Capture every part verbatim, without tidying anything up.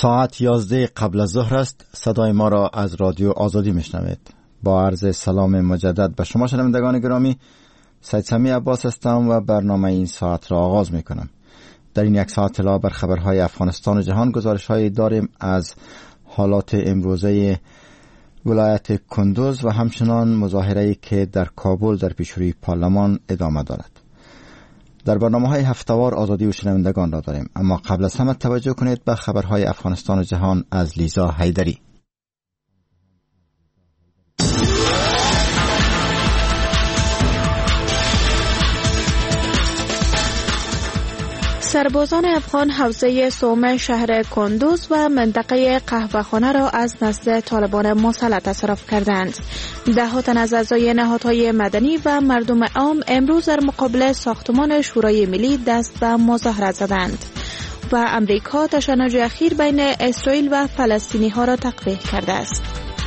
ساعت یازده قبل از ظهر است. صدای ما را از رادیو آزادی میشنوید. با عرض سلام مجدد به شما شنوندگان گرامی، سید سمی عباس هستم و برنامه این ساعت را آغاز میکنم. در این یک ساعت اطلاع بر خبرهای افغانستان و جهان، گزارش‌هایی داریم از حالات امروزه ولایت کندوز و همچنان مظاهره‌ای که در کابل در پیشروی پارلمان ادامه دارد. در برنامه‌های هفته‌وار آزادی و شنوندگان را داریم، اما قبل از همه توجه کنید به خبرهای افغانستان و جهان از لیزا حیدری. سربازان افغان حوزه سوم شهر کندوز و منطقه قهوه‌خانه را از نزد طالبان مسلح تصرف کردند. ده ها تن از اعضای نهادهای مدنی و مردم عام امروز در مقابل ساختمان شورای ملی دست به مظاهره زدند و امریکا تشنج اخیر بین اسرائیل و فلسطینی ها را تقبیح کرده است.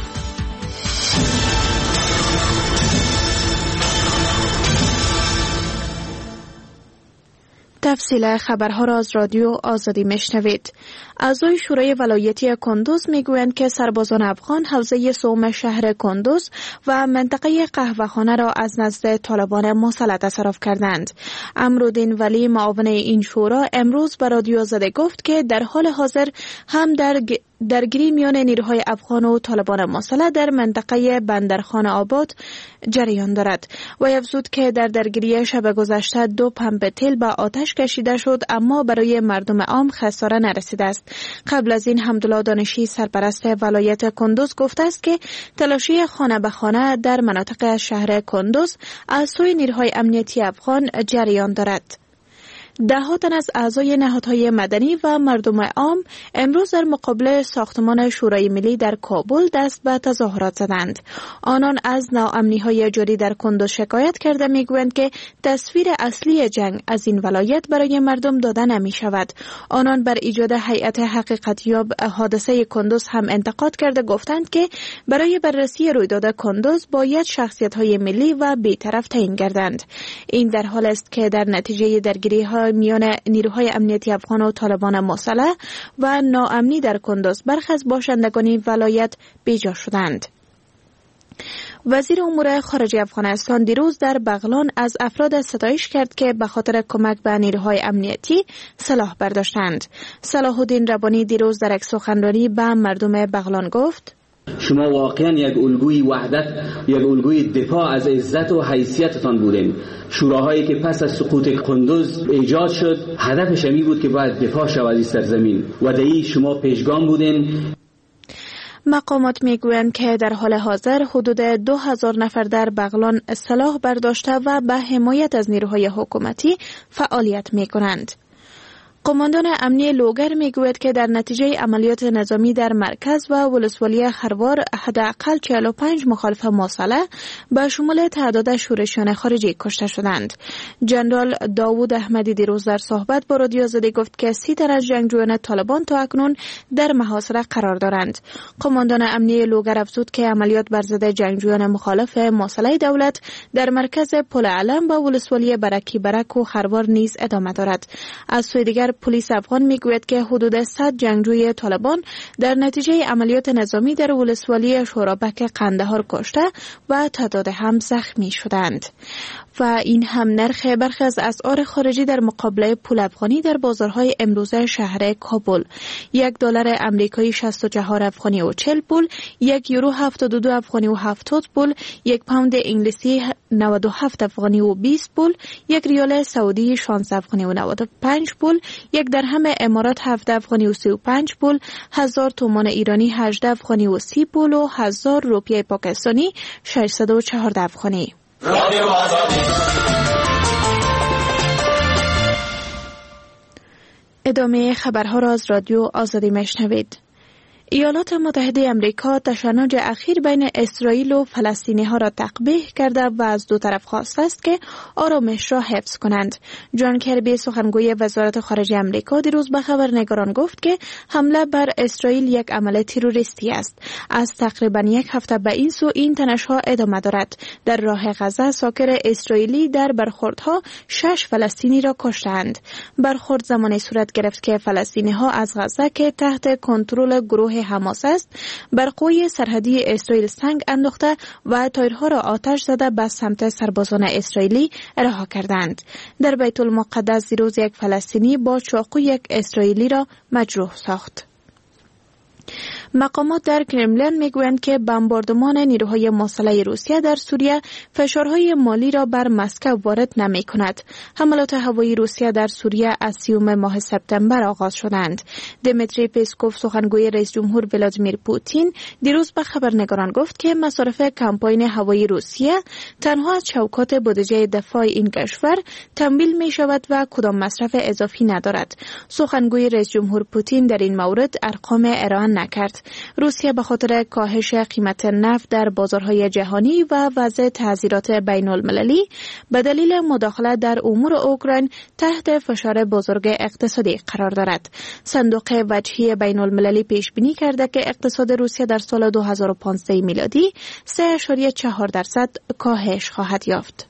تفصیل خبرها را از رادیو آزادی میشنوید. اعضای شورای ولایتی کندوز میگویند که سربازان افغان حوزه سوم شهر کندوز و منطقه قهوه‌خانه را از نزد طالبان مسلح تصرف کردند. امرالدین ولی معاون این شورا امروز به رادیو آزادی گفت که در حال حاضر هم در درگیری میان نیروهای افغان و طالبان مسلح در منطقه بندرخان آباد جریان دارد و افزود که در درگیری شب گذشته دو پمپ تیل به آتش کشیده شد، اما برای مردم عام خساره نرسیده است. قبل از این حمدالله دانشی سرپرست ولایت کندوز گفته است که تلاشی خانه به خانه در مناطق شهر کندوز از سوی نیروهای امنیتی افغان جریان دارد. ده ها تن از اعضای نهادهای مدنی و مردم عام امروز در مقابل ساختمان شورای ملی در کابل دست به تظاهرات زدند. آنان از ناامنی‌های جاری در کندوز شکایت کرده میگویند که تصویر اصلی جنگ از این ولایت برای مردم داده نمی شود. آنان بر ایجاد هیئت حقیقتیاب حادثه کندوز هم انتقاد کرده گفتند که برای بررسی رویداد کندوز باید شخصیت‌های ملی و بی‌طرف تعیین گردند. این در حال است که در نتیجه درگیری‌ها میان نیروهای امنیتی افغان و طالبان مسلح و ناامنی در کندوز برخی از باشندگان ولایت بیجا شدند. وزیر امور خارجه افغانستان دیروز در بغلان از افراد ستایش کرد که به خاطر کمک به نیروهای امنیتی سلاح برداشتند. صلاح الدین ربانی دیروز در یک سخنرانی به مردم بغلان گفت: شما واقعا یک الگوی وحدت، یک الگوی دفاع از عزت و حیثیتتان بودین. شوراهایی که پس از سقوط کندوز ایجاد شد هدفش این بود که باید دفاع شود از این سرزمین و در این شما پیشگام بودین. مقامات میگویند که در حال حاضر حدود دو هزار نفر در بغلان سلاح برداشته و به حمایت از نیروهای حکومتی فعالیت میکنند. قماندان امنی لوگر میگوید که در نتیجه عملیات نظامی در مرکز و ولسوالی خروار حداقل چهل و پنج مخالف مسلح به شمول تعداد شورشیان خارجی کشته شدند. جنرال داوود احمدی دیروز در صحبت با رادیو آزادی گفت که سی تن از جنگجویان طالبان تا اکنون در محاصره قرار دارند. قماندان امنی لوگر افزود که عملیات بر ضد جنگجویان مخالف مسلح دولت در مرکز پل علم و ولسوالی برکی برک و خروار نیز ادامه دارد. از سوی دیگر پلیس افغان میگوید که حدود صد جنگجوی طالبان در نتیجه عملیات نظامی در ولسوالی شورابک قندهار کشته و تعداد هم زخمی شدند. و این هم نرخ برخی از اسعار خارجی در مقابله پول افغانی در بازارهای امروزه شهر کابل: یک دلار امریکایی شصت و چهار افغانی و چهل پول، یک یورو هفتاد و دو افغانی و هفتاد پول، یک پوند انگلیسی نود و هفت افغانی و بیست پول، یک ریال سعودی شانزده افغانی و نود و پنج پول، یک درهم امارات هفده افغانی و سی و پنج پول، هزار تومان ایرانی هجده افغانی و سی پول و هزار روپیه پاکستانی ششصد و چهارده افغانی. رادیو آزادی. ادامه خبرها را از رادیو آزادی میشنوید. ایالات متحده امریکا تشنج اخیر بین اسرائیل و فلسطینی ها را تقبیح کرده و از دو طرف خواسته است که آرامش را حفظ کنند. جان کربی سخنگوی وزارت خارجه امریکا دیروز به خبرنگاران گفت که حمله بر اسرائیل یک عمل تروریستی است. از تقریبا یک هفته به این سو این تنش‌ها ادامه دارد. در راه غزه ساکر اسرائیلی در برخوردها شش فلسطینی را کشتند. برخورد زمانی صورت گرفت که فلسطینی ها از غزه که تحت کنترل گروه حماس است بر قوی سرحدی اسرائیل سنگ انداخته و تایرها را آتش زده به سمت سربازان اسرائیلی رها کردند. در بیت المقدس دیروز یک فلسطینی با چاقو یک اسرائیلی را مجروح ساخت. مقامات در کرملین میگویند که بمباردمان نیروهای مسلح روسیه در سوریه فشارهای مالی را بر مسکو وارد نمی کند. حملات هوایی روسیه در سوریه از سیوم ماه سپتامبر آغاز شدند. دمیتری پسکوف سخنگوی رئیس جمهور ولادیمیر پوتین دیروز به خبرنگاران گفت که مصارف کمپاین هوایی روسیه تنها از چوکات بودجه دفاع این کشور تمویل می شود و کدام مصرف اضافی ندارد. سخنگوی رئیس جمهور پوتین در این مورد ارقام ارائه نکرد. روسیه به خاطر کاهش قیمت نفت در بازارهای جهانی و وضع تحذیرات بین المللی به دلیل مداخله در امور اوکراین تحت فشار بزرگ اقتصادی قرار دارد. صندوق وجهی بین المللی پیش بینی کرده که اقتصاد روسیه در سال دو هزار و پانزده میلادی سه ممیز چهار درصد کاهش خواهد یافت.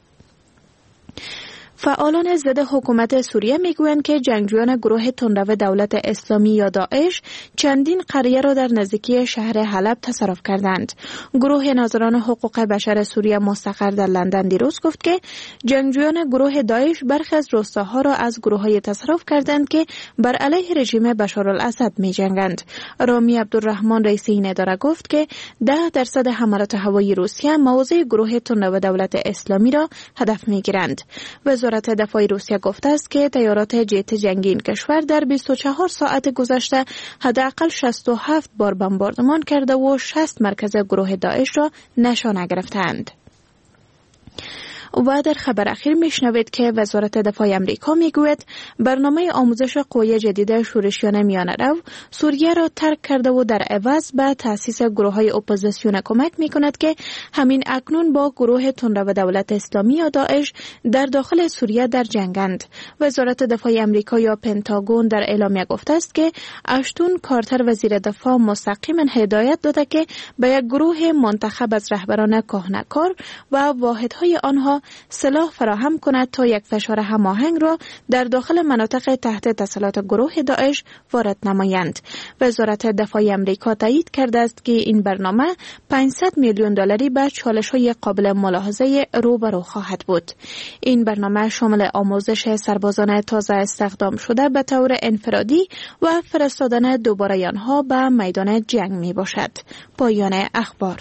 فعالان ضد حکومت سوریه میگویند که جنگجویان گروه تندرو دولت اسلامی یا داعش چندین قریه را در نزدیکی شهر حلب تصرف کردند. گروه ناظران حقوق بشر سوریه مستقر در لندن دیروز گفت که جنگجویان گروه داعش برخی از روستاها را از گروه‌های تصرف کردند که بر علیه رژیم بشارالاسد می‌جنگند. رامی عبدالرحمن رئیس این اداره گفت که ده درصد حملات هوایی روسیه مواضع گروه تندرو دولت اسلامی را هدف می‌گیرند. وزارت دفاع روسیه گفته است که تیارات جت جنگی این کشور در بیست و چهار ساعت گذشته حداقل شصت و هفت بار بمباردمان کرده و شصت مرکز گروه داعش را نشانه گرفتند. و در خبر اخیر میشنوید که وزارت دفاع امریکا میگوید برنامه آموزش قوی جدید شورشیان میانه رو سوریه را ترک کرده و در عوض به تأسیس گروه‌های اپوزیسیون کمک میکند که همین اکنون با گروه تندرو دولت اسلامی یا داعش در داخل سوریه در جنگند. وزارت دفاع امریکا یا پنتاگون در اعلامیه گفته است که اشتون کارتر وزیر دفاع مستقیما هدایت داده که به یک گروه منتخب از رهبران کهنه‌کار و واحدهای آنها سلاح فراهم کند تا یک فشار هماهنگ را در داخل مناطق تحت تسلط گروه داعش وارد نمایند. وزارت دفاع آمریکا تایید کرده است که این برنامه پانصد میلیون دلاری به چالش‌های قابل ملاحظه روبرو خواهد بود. این برنامه شامل آموزش سربازان تازه استخدام شده به طور انفرادی و فرستادن دوباره آنها به میدان جنگ می باشد. پایان اخبار.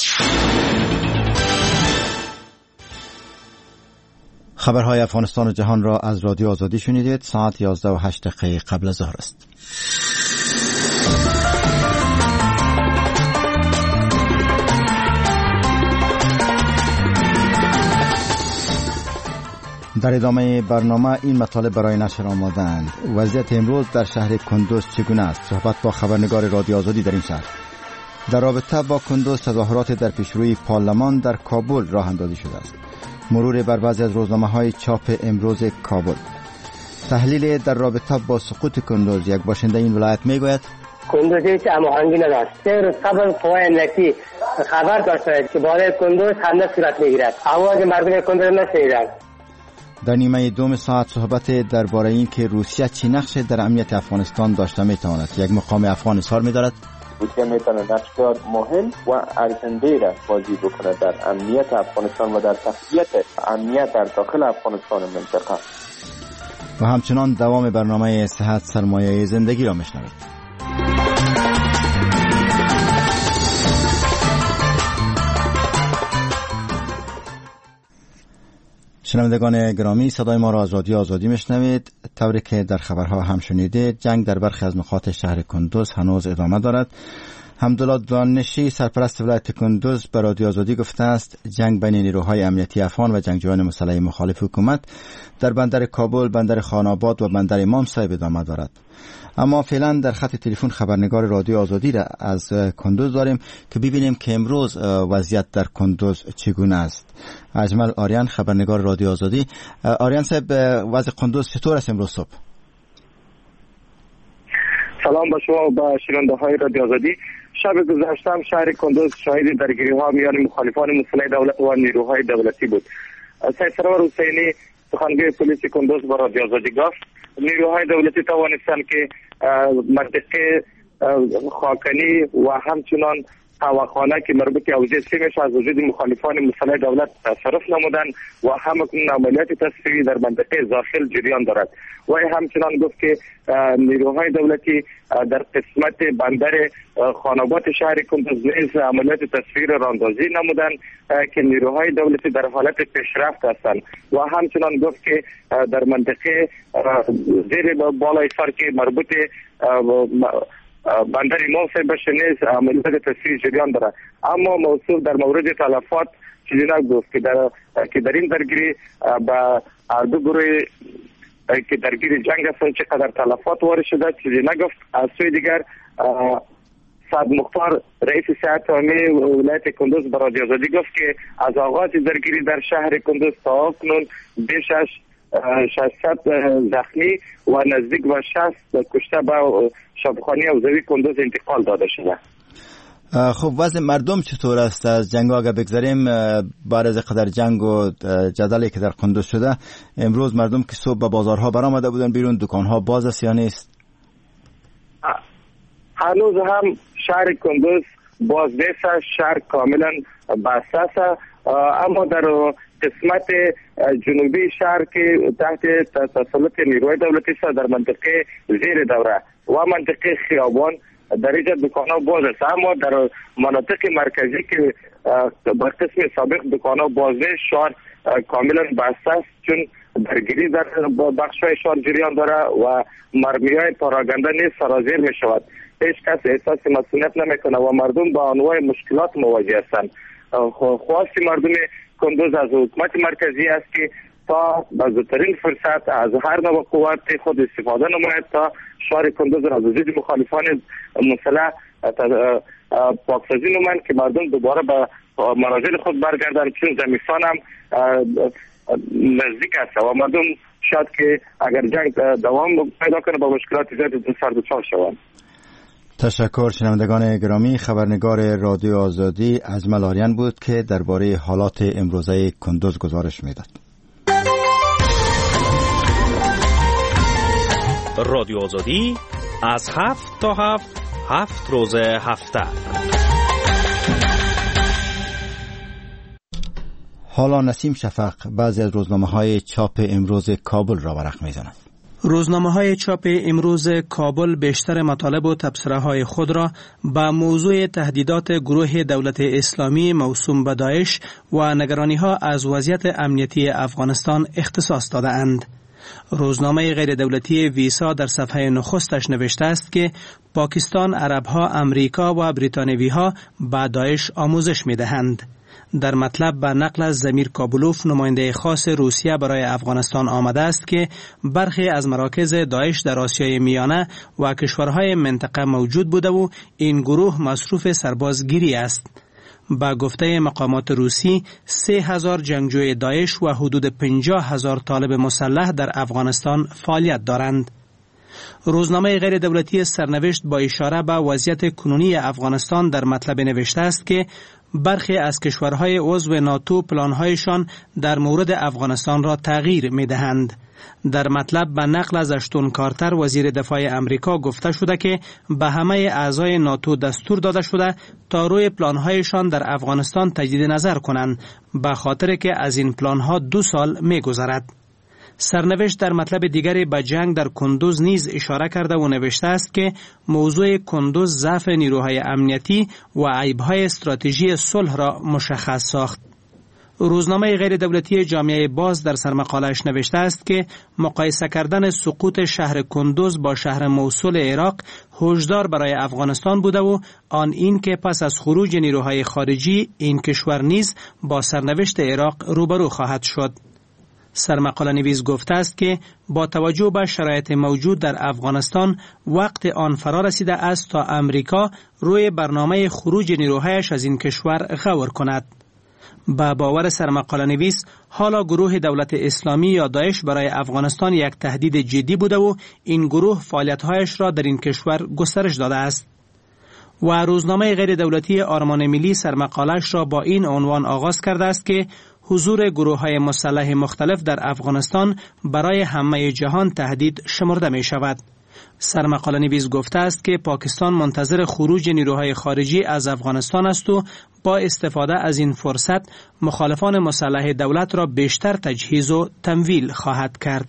خبرهای افغانستان و جهان را از رادیو آزادی شنیدید. ساعت یازده و هشت دقیقه قبل از ظهر است. در ادامه برنامه این مطالب برای نشر آماده‌اند. وضعیت امروز در شهر کندوز چگونه است؟ صحبت با خبرنگار رادیو آزادی در این شهر. در رابطه با کندوز تظاهرات در پیشروی پارلمان در کابل راه اندازی شده است. مرور بر بعضی از روزنامه‌های چاپ امروز کابل. تحلیل در رابطه با سقوط کندوز یک باشنده این ولایت میگوید کندوز هیچ هماهنگی نداشت. سه روز قبل قوای امنیتی خبر داشته که بالای کندوز حمله صورت میگیرد. آواز مردم کندوز نشنیدند. در نیمه دوم ساعت صحبت درباره این که روسیه چه نقش در امنیت افغانستان داشته میتواند. یک مقام افغان اظهار می‌دارد روسیه میتونه نقش مهم و ارزنده را بازی بکنه در امنیت افغانستان و در تقویت امنیت در داخل افغانستان و منطقه. و همچنان دوام برنامه صحت سرمایه زندگی را میشنوید. شنوندگان گرامی، صدای ما را از رادیو آزادی میشنوید. طوری که در خبرها هم شنیدید، جنگ در برخی از نقاط شهر کندوز هنوز ادامه دارد. حمدالله دانشی سرپرست ولایت کندوز به رادیو آزادی گفته است جنگ بین نیروهای امنیتی افغان و جنگجویان مسلح مخالف حکومت در بندر کابل، بندر خان‌آباد و بندر امام صاحب ادامه دارد. اما فعلا در خط تلفن خبرنگار رادیو آزادی را از کندوز داریم که ببینیم که امروز وضعیت در کندوز چگونه است. اجمل آریان، خبرنگار رادیو آزادی. آریان صاحب، وضع کندوز چطور است امروز صبح؟ سلام به شما و به شنونده های رادیو آزادی. شب گذشته شهر کندوز شاهد درگیری ها میان مخالفان مسلح دولت و نیروهای دولتی بود. سید سرور حسینی سخنگوی پلیس کندوز با رادیو آزادی گفت نیروهای دولتی توانستند که منطقه خاکنی و همچنان هواخانه که مربوط به حوزه سیمش از وجود مخالفان مسلح دولت تصرف نمودند و همکنون عملیات تصفیه‌ای در منطقه داخل جریان دارد. و همچنان گفت که نیروهای دولتی در قسمت بندر خان‌آباد شهر کندوز نیز عملیات تصفیه‌ای را راهاندازی نمودند که نیروهای دولتی در حالت پیشرفت هستند. و همچنان گفت که در منطقه زیر بالای سر که مربوط بندر امام صاحب نیز عملیات تصفیه‌ای جریان دارد. اما موضوع در مورد تلفات چیزی نگفت که در که در این درگیری با هر دو گروه که درگیر جنگ هستند چقدر تلفات وارد شده چیزی نگفت. از سوی دیگر سعد مختار رئیس صحت عامه ولایت کندوز به رادیو آزادی گفت که از آغاز درگیری در شهر کندوز تا اکنون بیش از ششصد زخمی و نزدیک و شصت کشته به شفاخانه حوزوی کندوز انتقال داده شده. خب وضع مردم چطور است از جنگ اگه بگذاریم؟ بعد از قدر جنگ و جدلی که در کندوز شده امروز مردم که صبح به بازارها برآمده بودن بیرون، دکانها باز است یا نیست؟ هنوز هم شهر کندوز باز نیست، شهر کاملا بسته است. اما در قسمت جنوبی شهر که تحت تسلط نیروهای دولتی است در منطقه زیر دوره و منطقه خیابان در اینجا دکان‌ها باز است. اما در مناطق مرکزی که بر قسم سابق دکان‌ها باز نیست، شهر کاملا بسته است چون درگیری در بخش‌های شهر جریان داره و مرمی‌های پراگنده نیز سرازیر می‌شود. هیچ کس احساس مسئولیت نمی‌کنه و مردم با انواع مشکلات مواجه هستند. خواست مردم کندوز از حکومت مرکزی است که تا با زودترین فرصت از هر نوع قوت خود استفاده نماید تا شهر کندوز را از وجود مخالفان مسلح پاکسازی نماید که مردم دوباره به منازل خود برگردند چون زمستان هم نزدیک است و مردم شاید که اگر جنگ دوام پیدا کنه با مشکلات زیادی سر دچار شوند. تشکر. شنوندگان گرامی، خبرنگار رادیو آزادی اجمل آریان بود که درباره حالات امروزه کندوز گزارش میداد. رادیو آزادی از هفت تا هفت هفت روز هفته. حالا نسیم شفق بعضی از روزنامه‌های چاپ امروز کابل را ورق می‌زند. روزنامه‌های چاپ امروز کابل بیشتر مطالب و تبصره‌های خود را به موضوع تهدیدات گروه دولت اسلامی موسوم به داعش و نگرانی‌ها از وضعیت امنیتی افغانستان اختصاص داده‌اند. روزنامه غیر دولتی ویسا در صفحه نخستش نوشته است که پاکستان، عرب‌ها، امریکا و بریتانیایی‌ها به داعش آموزش می‌دهند. در مطلب به نقل از زمیر کابلوف، نماینده خاص روسیه برای افغانستان آمده است که برخی از مراکز داعش در آسیای میانه و کشورهای منطقه موجود بوده و این گروه مصروف سربازگیری است. با گفته مقامات روسی، سه هزار جنگجوی داعش و حدود پنجاه هزار طالب مسلح در افغانستان فعالیت دارند. روزنامه غیر دولتی سرنوشت با اشاره به وضعیت کنونی افغانستان در مطلب نوشته است که برخی از کشورهای عضو ناتو پلانهایشان در مورد افغانستان را تغییر می دهند. در مطلب به نقل از اشتون کارتر وزیر دفاع امریکا گفته شده که به همه اعضای ناتو دستور داده شده تا روی پلانهایشان در افغانستان تجدید نظر کنند، به خاطر که از این پلانها دو سال می گذرد. سرنوشت در مطلب دیگری به جنگ در کندوز نیز اشاره کرده و نوشته است که موضوع کندوز ضعف نیروهای امنیتی و عیب‌های استراتژی صلح را مشخص ساخت. روزنامه غیر دولتی جامعه باز در سرمقاله‌اش نوشته است که مقایسه کردن سقوط شهر کندوز با شهر موصل عراق هشدار برای افغانستان بوده و آن این که پس از خروج نیروهای خارجی این کشور نیز با سرنوشت عراق روبرو خواهد شد. سرمقاله نویس گفته است که با توجه به شرایط موجود در افغانستان وقت آن فرا رسیده است تا امریکا روی برنامه خروج نیروهایش از این کشور غور کند. با باور سرمقاله نویس حالا گروه دولت اسلامی یا داعش برای افغانستان یک تهدید جدی بوده و این گروه فعالیت‌هایش را در این کشور گسترش داده است. و روزنامه غیر دولتی آرمان ملی سرمقاله‌اش را با این عنوان آغاز کرده است که حضور گروه‌های مسلح مختلف در افغانستان برای همه جهان تهدید شمرده می شود. سرمقاله نویس گفته است که پاکستان منتظر خروج نیروهای خارجی از افغانستان است و با استفاده از این فرصت مخالفان مسلح دولت را بیشتر تجهیز و تمویل خواهد کرد.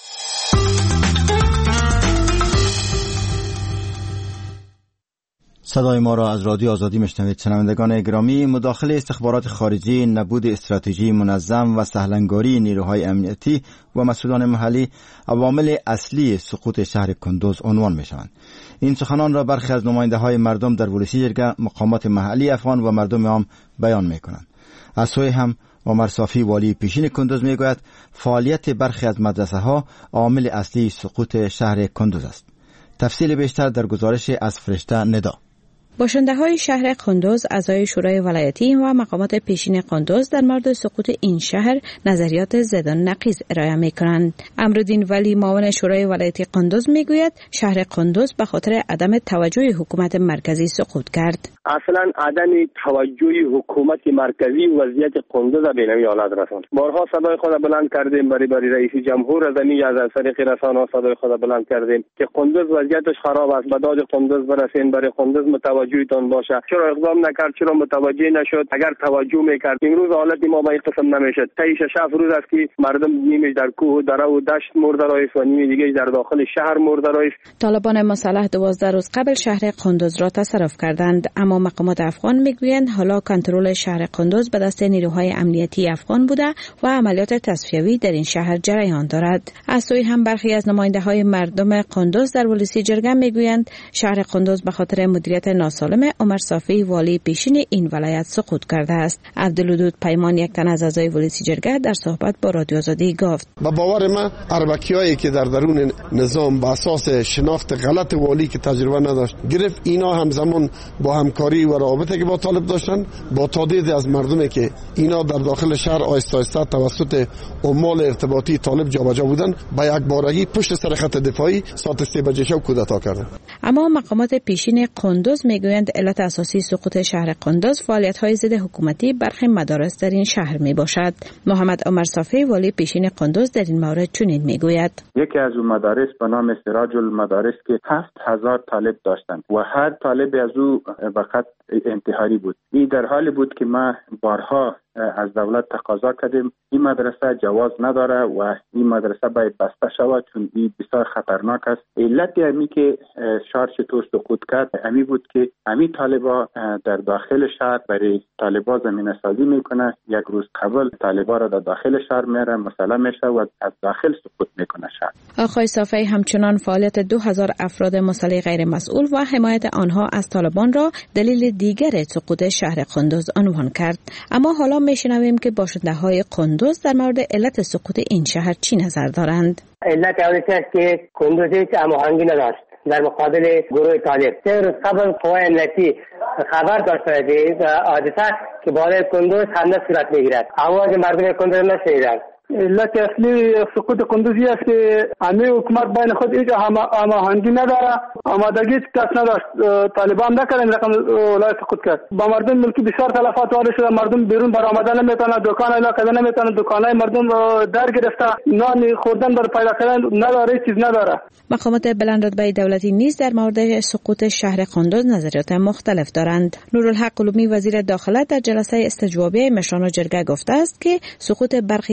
صدای ما را از رادیو آزادی میشنوید. شنوندگان گرامی، مداخله استخبارات خارجی، نبود استراتژی منظم و سهلنگاری نیروهای امنیتی و مسئولان محلی عوامل اصلی سقوط شهر کندوز عنوان میشوند. این سخنان را برخی از نماینده های مردم در ولسی جرگه، مقامات محلی افغان و مردم عام بیان میکنند. از سوی هم عمر صافی والی پیشین کندوز میگوید فعالیت برخی از مدرسه ها عامل اصلی سقوط شهر کندوز است. تفصیل بیشتر در گزارش از فرشته ندا. باشنده‌های شهر کندوز، اعضای شورای ولایتی و مقامات پیشین کندوز در مورد سقوط این شهر نظریات ضد و نقیض ارائه می‌کنند. امرالدین ولی معاون شورای ولایتی کندوز میگوید شهر کندوز به خاطر عدم توجه حکومت مرکزی سقوط کرد. اصلا عدم توجه حکومت مرکزی وضعیت کندوز به نمی حالت رساند. بارها صدای خود بلند کردیم، برای برای رئیس جمهور از این از طریق رسانه‌ها صدای خود بلند کردیم که کندوز وضعیتش خراب است، به داد کندوز برسین، برای کندوز متوجهتان باشه. چرا اقدام نکرد؟ چرا متوجه نشد؟ اگر توجه میکرد امروز حالت ما به این قسم نمیشد. طی شش روز است که مردم نیمش در کوه و دره و دشت مرده رایست و نیم دیگه در داخل شهر مرده رایست. طالبان مسلح دوازده روز قبل شهر کندوز را تصرف کردند، اما مقامات افغان میگویند حالا کنترل شهر کندوز به دست نیروهای امنیتی افغان بوده و عملیات تصفیوی در این شهر جریان دارد. از سوی هم برخی از نماینده های مردم کندوز در ولسی جرگه میگویند شهر کندوز به خاطر مدیریت ناسالم عمر صافی والی پیشین این ولایت سقوط کرده است. عبدالودود پیمان، یک تن از اعضای ولسی جرگه، در صحبت با رادیو آزادی گفت: با باور من اربکیایی که در درون نظام به اساس شناخت غلط والی که تجربه نداشت گرفت، اینا همزمان با همکاری و رابطه که با طالب داشتن، با تادید از مردمی که اینا در داخل شهر آیسته آیسته توسط عمال ارتباطی طالب جابجا بودن، با یک بارگی پشت سر خط دفاعی ساعت سه بجه شب کودتا کردن. اما مقامات پیشین کندوز میگویند علت اساسی سقوط شهر کندوز فعالیت‌های ضد حکومتی برخی مدارس در این شهر میباشد. محمد عمر صافی والی پیشین کندوز در این مورد چنین میگوید: یکی از اون مدارس به نام سراج المدارس که هفت هزار طالب داشتند و هر طالب از او فقط انتحاری بود. این در حالی بود که ما بارها از دولت تقاضا کردیم این مدرسه جواز نداره و این مدرسه باید بسته شود چون این بسیار خطرناک است. علت امی که شهر چطور سقوط کرد امی بود که امی طالبا در داخل شهر برای طالبا زمینه سازی میکنه. یک روز قبل طالبا را در داخل شهر میره، مسلح میشه و از داخل سقوط میکنه شهر. آقای صافی همچنان فعالیت دو هزار افراد مسلح غیر مسئول و حمایت آنها از طالبان را دلیل دیگر سقوط شهر کندوز عنوان کرد. اما حالا میشنویم که باشنده‌های کندوز در مورد علت سقوط این شهر چی نظر دارند. علت اولش است که کندوز هیچ هماهنگی نداشت در مقابل گروه طالب. سه روز قبل قوای امنیتی خبر داشته از حادثه که بالای کندوز حمله صورت میگیرد. آواز مردم کندوز نشنیدند. علت اصلی سقوط کندوزی است که امی حکومت بین خود هیچ هماهنگی نداره، آمادگی کس نداشت. طالبان نکردن رقم ولایت سقوط کرد. با مردم ملکی بسیار تلفات وارد شده، مردم بیرون بر آمدن نمیتونه، دکان الا کردن نمیتونه، دکانای مردم در گرفته، نان خوردن بر پیدا کردن نداره، چیز نداره. مقامات بلندرتبه دولتی نیز در مورد سقوط شهر کندوز نظریات مختلف دارند. نورالحق قلومی وزیر داخله در جلسه استجوابی مشران جرگه گفته است که سقوط برخی از شهر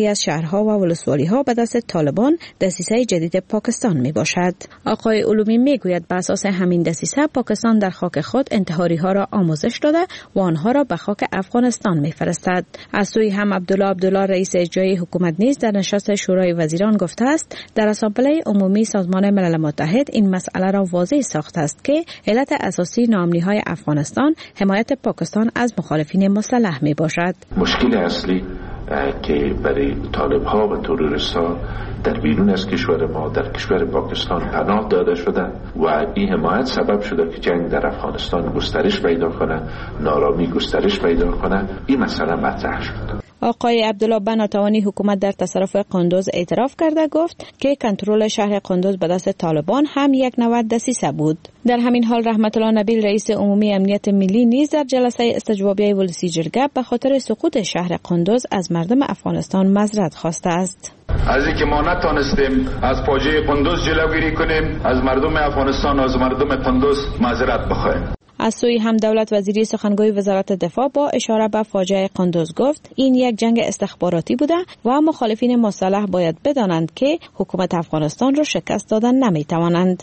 شهرها و ولسوالی‌ها به دست طالبان دسیسه جدید پاکستان می باشد. آقای علومی می گوید بر اساس همین دسیسه پاکستان در خاک خود انتحاری‌ها را آموزش داده و آنها را به خاک افغانستان می فرستد. از سوی هم عبدالله عبدالله رئیس اجرایی حکومت نیز در نشست شورای وزیران گفته است در اسامبله عمومی سازمان ملل متحد این مسئله را واضح ساخته است که علت اساسی ناامنی‌های افغانستان حمایت پاکستان از مخالفین مسلح می باشد. مشکل اصلی که برای طالب‌ها و تروریست‌ها در بیرون از کشور ما در کشور پاکستان پناه داده شده و این حمایت سبب شده که جنگ در افغانستان گسترش پیدا کنه، نارامی گسترش پیدا کنه. این مسئله مطرح شد. آقای عبدالله بناتوانی حکومت در تصرف قندوز اعتراف کرده گفت که کنترل شهر قندوز به دست طالبان هم یک نوع دسیسه بود. در همین حال رحمت الله نبیل رئیس عمومی امنیت ملی نیز در جلسه استجوابیه ولسی جرگه به خاطر سقوط شهر قندوز از مردم افغانستان معذرت خواسته است. از اینکه ما نتانستیم از فاجعه قندوز جلوگیری کنیم، از مردم افغانستان و از مردم قندوز معذرت بخواهیم. از سوی هم دولت وزیری سخنگوی وزارت دفاع با اشاره به فاجعه قندوز گفت این یک جنگ استخباراتی بوده و مخالفین مسلح باید بدانند که حکومت افغانستان را شکست دادن نمیتوانند.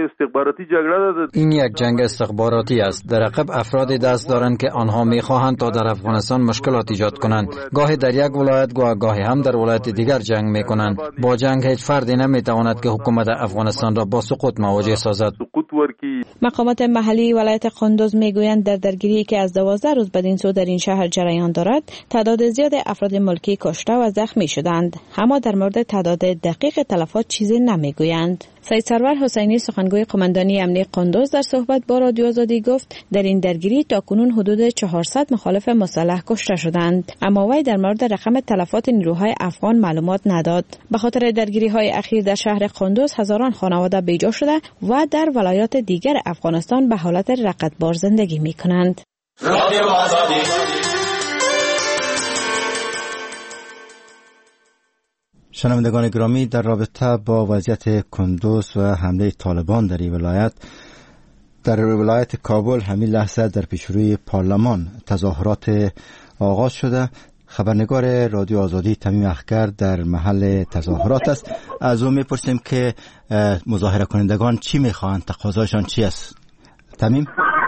این یک جنگ استخباراتی است. در عقب افرادی دست دارند که آنها میخواهند تا در افغانستان مشکلات ایجاد کنند. گاهی در یک ولایت و گاهی هم در ولایت دیگر جنگ میکنند. با جنگ هیچ فردی نمیتواند که حکومت افغانستان را با سقوط مواجه سازد. مقامات محلی ولایت قندوز میگویند در درگیری که از دوازده روز بدین سو در این شهر جریان دارد تعداد زیاد افراد ملکی کشته و زخمی شدند، اما در مورد تعداد دقیق تلفات چیزی نمیگویند. سید سرور حسینی سخنگوی قماندانی امنیه قندوز در صحبت با رادیو آزادی گفت در این درگیری تاکنون حدود چهارصد مخالف مسلح کشته شدند، اما وی در مورد رقم تلفات نیروهای افغان معلومات نداد. به خاطر درگیری های اخیر در شهر قندوز هزاران خانواده بیجا شده و در ولایات دیگر افغانستان به حالت رقتبار زندگی می کنند. رادیو آزادی. شنوندگان گرامی، در رابطه با وضعیت قندوز و حمله طالبان در این ولایت، در ولایت کابل همین لحظه در پیشروی پارلمان تظاهرات آغاز شده. خبرنگار رادیو آزادی تمیم اخگر در محل تظاهرات است. از او میپرسیم که مظاهره کنندگان چی میخواهند، تقاضایشان چی است؟ تمیم.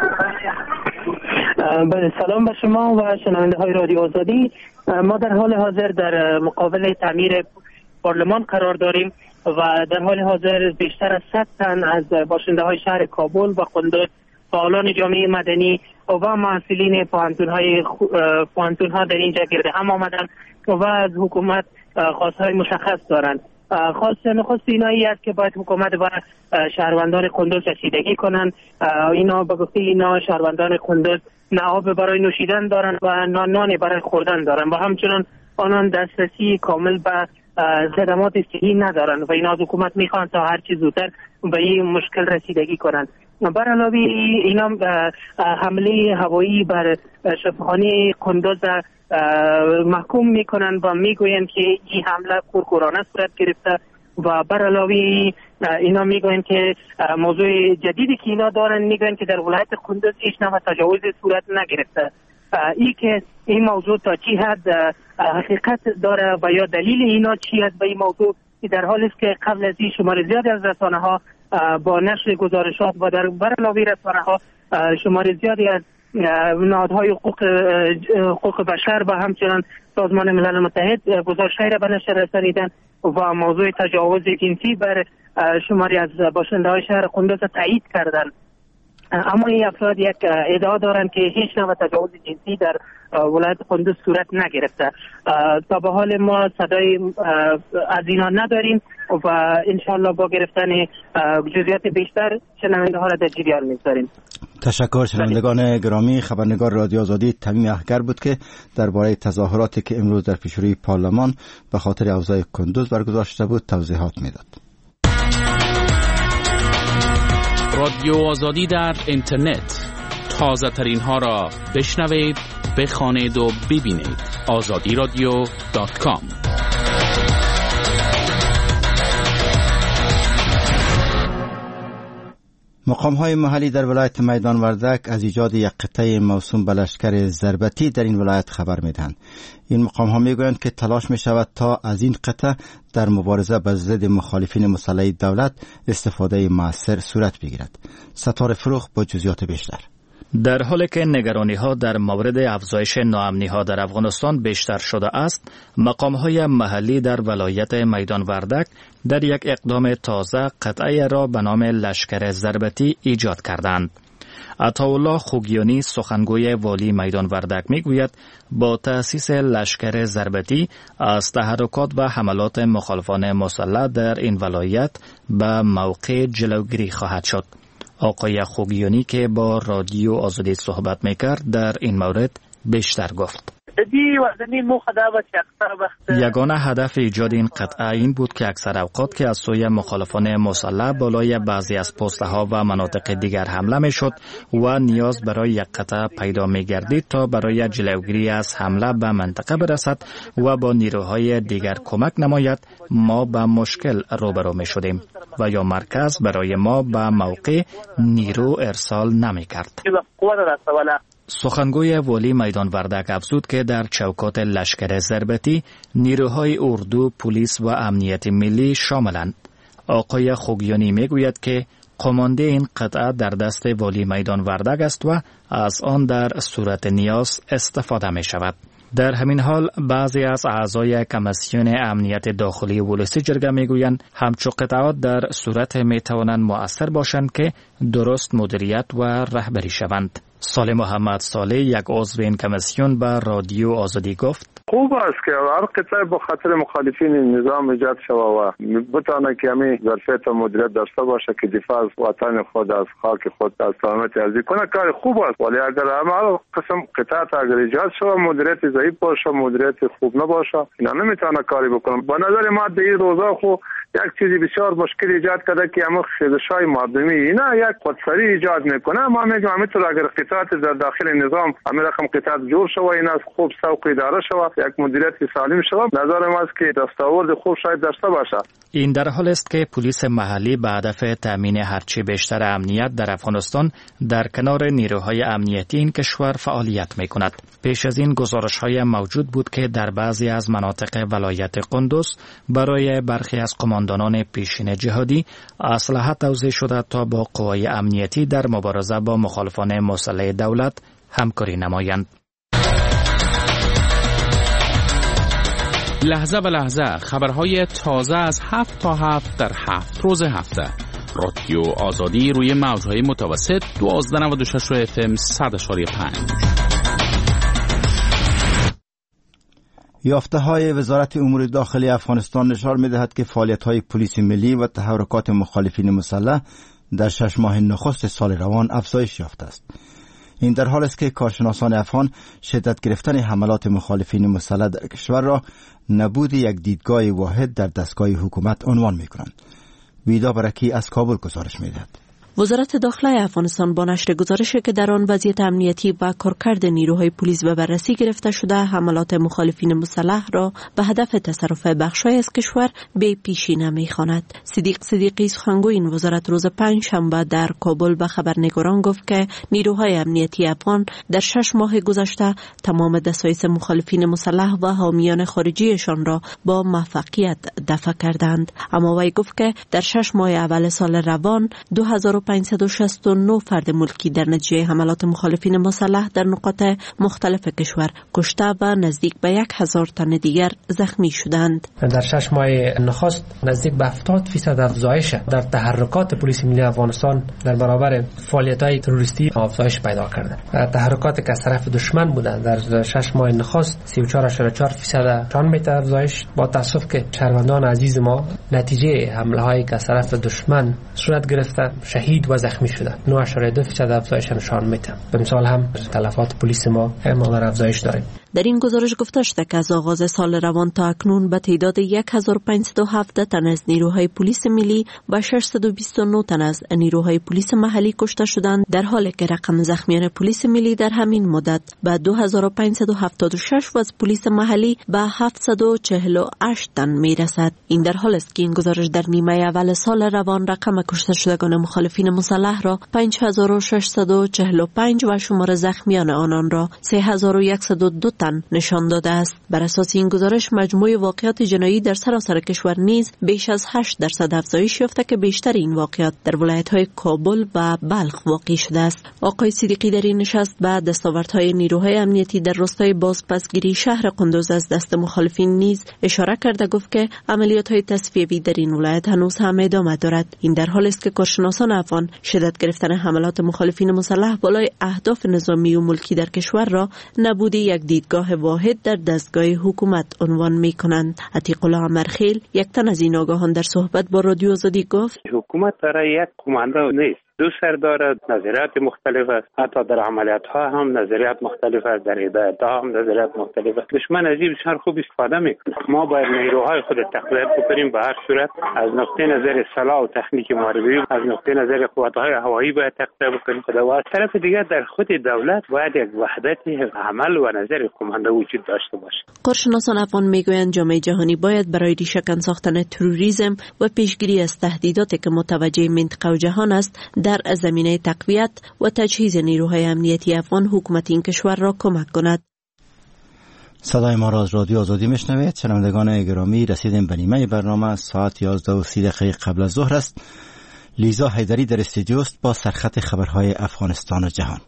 بله، سلام به شما و شنونده های رادیو آزادی. ما در حال حاضر در مقابل تعمیر پارلمان قرار داریم و در حال حاضر بیشتر از صد تن از باشنده های شهر کابل و قندوز، فعالان جامعه مدنی و مسئولین پوهنتون‌های پوهنتون‌ها در اینجا گرد هم آمدن و از حکومت خواست‌های مشخص دارند. خواست نخست اینایی است که باید حکومت و شهروندان قندوز رسیدگی کنند. اینا به گفته اینا شهروندان قندوز نه آب برای نوشیدن دارند و نه نان برای خوردن دارند و همچنان آنان دسترسی کامل به خدمات صحی ندارند و اینا از حکومت میخوان تا هر چی زودتر به این مشکل رسیدگی کنند. بر علاوه اینا حمله هوایی بر شفاخانه قندوز محکوم میکنند و میگویند که این حمله کورکورانه صورت گرفته و بر علاوه اینا میگویند که موضوع جدیدی که اینا دارن میگویند که در ولایت قندوز هیچ نوع تجاوز صورت نگرفته. ای که این موضوع تا چی حد حقیقت داره و یا دلیل اینا چی است به این موضوع، در حالی است که قبل از این شمار زیادی از رسانه ها با نشر گزارشات و در بر علاوه رسانه ها شمار زیادی از نهادهای حقوق حقوق بشر و همچنان سازمان ملل متحد گزارش‌هایی را به نشر رسانیدن و موضوع تجاوز جنسی بر شماری از باشنده های شهر قندوز تایید کردند. اما این افراد یک ادعا دارند که هیچ نوع تجاوز جنسی در ولایت قندوز صورت نگرفته. تا به حال ما صدای از اینا نداریم و انشاءالله با گرفتن جزئیات بیشتر شنونده ها را در جریان می‌گذاریم. تشکر. شنوندگان گرامی، خبرنگار رادیو آزادی تمیم اخگر بود که درباره تظاهراتی که امروز در پیشروی پارلمان به خاطر اوضاع قندوز برگزار شده بود توضیحات میداد. رادیو آزادی در اینترنت، تازه ترین ها را بشنوید، بخوانید و ببینید. آزادی رادیو دات کام. مقام‌های محلی در ولایت میدان وردک از ایجاد یک قطعه موسوم به لشکر ضربتی در این ولایت خبر میدهند. این مقام‌ها میگویند که تلاش می شود تا از این قطعه در مبارزه با ضد مخالفین مسلح دولت استفاده مؤثر صورت بگیرد. ستاره فروخ با جزئیات بیشتر. در حالی که نگرانی‌ها در مورد افزایش ناامنی‌ها در افغانستان بیشتر شده است، مقام‌های محلی در ولایت میدان وردک در یک اقدام تازه قطعه را به نام لشکر ضربتی ایجاد کردند. عطاالله خوگیانی سخنگوی والی میدان وردک میگوید با تأسیس لشکر ضربتی از تحرکات و حملات مخالفان مسلح در این ولایت به موقع جلوگیری خواهد شد. آقای خوگیانی که با رادیو آزادی صحبت میکرد در این مورد بیشتر گفت. یگانه هدف ایجاد این قطعه این بود که اکثر اوقات که از سوی مخالفان مسلح بالای بعضی از پست‌ها و مناطق دیگر حمله میشد و نیاز برای یک قطعه پیدا میگردید تا برای جلوگیری از حمله به منطقه برسد و با نیروهای دیگر کمک نماید، ما به مشکل روبرو میشدیم و یا مرکز برای ما به موقع نیرو ارسال نمیکرد. سخنگوی والی میدان وردک افزود که در چوکات لشکر ضربتی نیروهای اردو، پلیس و امنیت ملی شاملند. آقای خوگیانی میگوید که قمانده این قطعه در دست والی میدان وردک است و از آن در صورت نیاز استفاده می شود. در همین حال بعضی از اعضای کمیسیون امنیت داخلی ولسی جرگه میگویند همچو قطعات در صورت می توانند مؤثر باشند که درست مدیریت و رهبری شوند. سال محمد صالح یک عضو این کمیسیون به رادیو آزادی گفت خوب است که هر قطعه با خاطر مخالفین نظام ایجاد شود و بتانه که همین ظرفیت و مدیریت داشته باشه که دفاع از وطن خود، از خاک خود، از سلامت ارضی کنه. کار خوب است، ولی اگر همه قسم قطعات اگر ایجاد شود مدیریت ضعیف باشه، مدیریت خوب نباشه، اینا نمیتونه کاری بکنه. به نظر ما در این روزا خو یک چیزی بسیار مشکل ایجاد کرده که همه خیزش‌های مردمی اینا یک خودسری ایجاد میکنه. ما میگیم همینطور اگر قطعات در داخل نظام همین رقم قطعات جور شود، اینا خوب سوق اداره شود، یک مدیریت سالم شود، نظر ما است که دستاورد خوب شاید داشته باشه. این در حال است که پلیس محلی به هدف تامین هرچه بیشتر امنیت در افغانستان در کنار نیروهای امنیتی این کشور فعالیت میکند. پیش از این گزارش‌های موجود بود که در بعضی از مناطق ولایت قندوز برای برخی از قماندانان پیشین جهادی اسلحه توزیع شده تا با قوای امنیتی در مبارزه با مخالفان مسلح دولت همکاری نمایند. لحظه به لحظه خبرهای تازه از هفت تا هفت در هفت روز هفته. رادیو آزادی روی موجهای متوسط دوازده نود و شش اف ام صد اشاری پنج. یافته های وزارت امور داخلی افغانستان نشان می دهد که فعالیت های پلیس ملی و تحرکات مخالفین مسلح در شش ماه نخست سال روان افزایش یافته است. این در حال است که کارشناسان افغان شدت گرفتن حملات مخالفین مسلح در کشور را نبود یک دیدگاه واحد در دستگاه حکومت عنوان می کنند. ویدا برکی از کابل گزارش می دهد. وزارت داخله افغانستان با نشر گزارشی که در آن وضعیت امنیتی و کارکرد نیروهای پلیس به بررسی گرفته شده حملات مخالفین مسلح را به هدف تصرف بخش‌های از کشور به پیشینه می‌خواند. صدیق صدیقی سخنگوی این وزارت روز پنج شنبه در کابل به خبرنگاران گفت که نیروهای امنیتی افغان در شش ماه گذشته تمام دسایس مخالفین مسلح و حامیان خارجیشان را با موفقیت دفع کردند. اما وی گفت که در شش ماه اول سال روان دو هزار و پانصد و شصت و نه فرد ملکی در نتیجه حملات مخالفین مسلح در نقاط مختلف کشور کشته و نزدیک به یک هزار تن دیگر زخمی شدند. در شش ماه نخست نزدیک به هفتاد فیصد افزایش در تحرکات پلیس ملی افغانستان در برابر فعالیت‌های تروریستی افزایش پیدا کرده. تحرکات که از طرف دشمن بودند در شش ماه نخست سی و چهار ممیز چهار فیصد چند متر افزایش. با تاسف که شهروندان عزیز ما نتیجه حمله‌هایی که از طرف دشمن صورت گرفته شهید و زخمی شده نه ممیز دو فیصد افزایش نشان میده. به مثال هم تلفات پلیس ما مقدار افزایش داریم. در این گزارش گفته شده که از آغاز سال روان تا اکنون به تعداد هزار و پانصد و هفده تن از نیروهای پلیس ملی و ششصد و بیست و نه تن از نیروهای پلیس محلی کشته شدند، در حالی که رقم زخمیان پلیس ملی در همین مدت به دو هزار و پانصد و هفتاد و شش و از پلیس محلی به هفتصد و چهل و هشت تن میرسد. این در حالی است که این گزارش در نیمه اول سال روان رقم کشته شدگان مخالفین مسلح را پنج هزار و ششصد و چهل و پنج و شمار زخمیان آنان را سه هزار و صد و دو تن نشان داده است. بر اساس این گزارش مجموع واقعات جنایی در سراسر کشور نیز بیش از هشت درصد افزایش یافته که بیشتر این واقعات در ولایت‌های کابل و بلخ واقع شده است. آقای صدیقی در این نشست بعد دستاوردهای نیروهای امنیتی در راستای بازپسگیری شهر قندوز از دست مخالفین نیز اشاره کرده گفت که عملیات‌های تصفیه‌ای در این ولایت هنوز هم ادامه دارد. این در حالی است که کارشناسان افغان شدت گرفتن حملات مخالفین مسلح بالای اهداف نظامی و ملکی در کشور را نبود یک دیدگاه واحد در دستگاه حکومت عنوان می کنند. عتیق الله امرخیل یک تن از این آگاهان در صحبت با رادیو آزادی گفت حکومت برای یک کماندا نیست، دو سر دارد، نظریات مختلف است، حتی در عملیات ها هم نظریات مختلف است، در هدایت ها هم نظریات مختلف است. دشمن از این بسیار خوب استفاده میکنه. ما باید نیروهای خود تقویت بکنیم. به هر صورت از نقطه نظر سلاح و تکنیک محاربه از نقطه نظر قوت‌های هوایی باید تقویت بکنیم و از طرف دیگر در خود دولت باید یک وحدت عمل و نظر کماندا وجود داشته باشه. کارشناسان افغان میگویند جامعه جهانی باید برای ریشه‌کن ساختن تروریسم و پیشگیری از تهدیداتی که متوجه منطقه و جهان است در زمینه تقویت و تجهیز نیروهای امنیتی افغان حکومت این کشور را کمک کند. صدای ما را از رادیو آزادی میشنوید. شنوندگان گرامی، رسیدیم به نیمه برنامه. ساعت یازده و سی دقیقه قبل از ظهر است. لیزا حیدری در استودیو است با سرخط خبرهای افغانستان و جهان.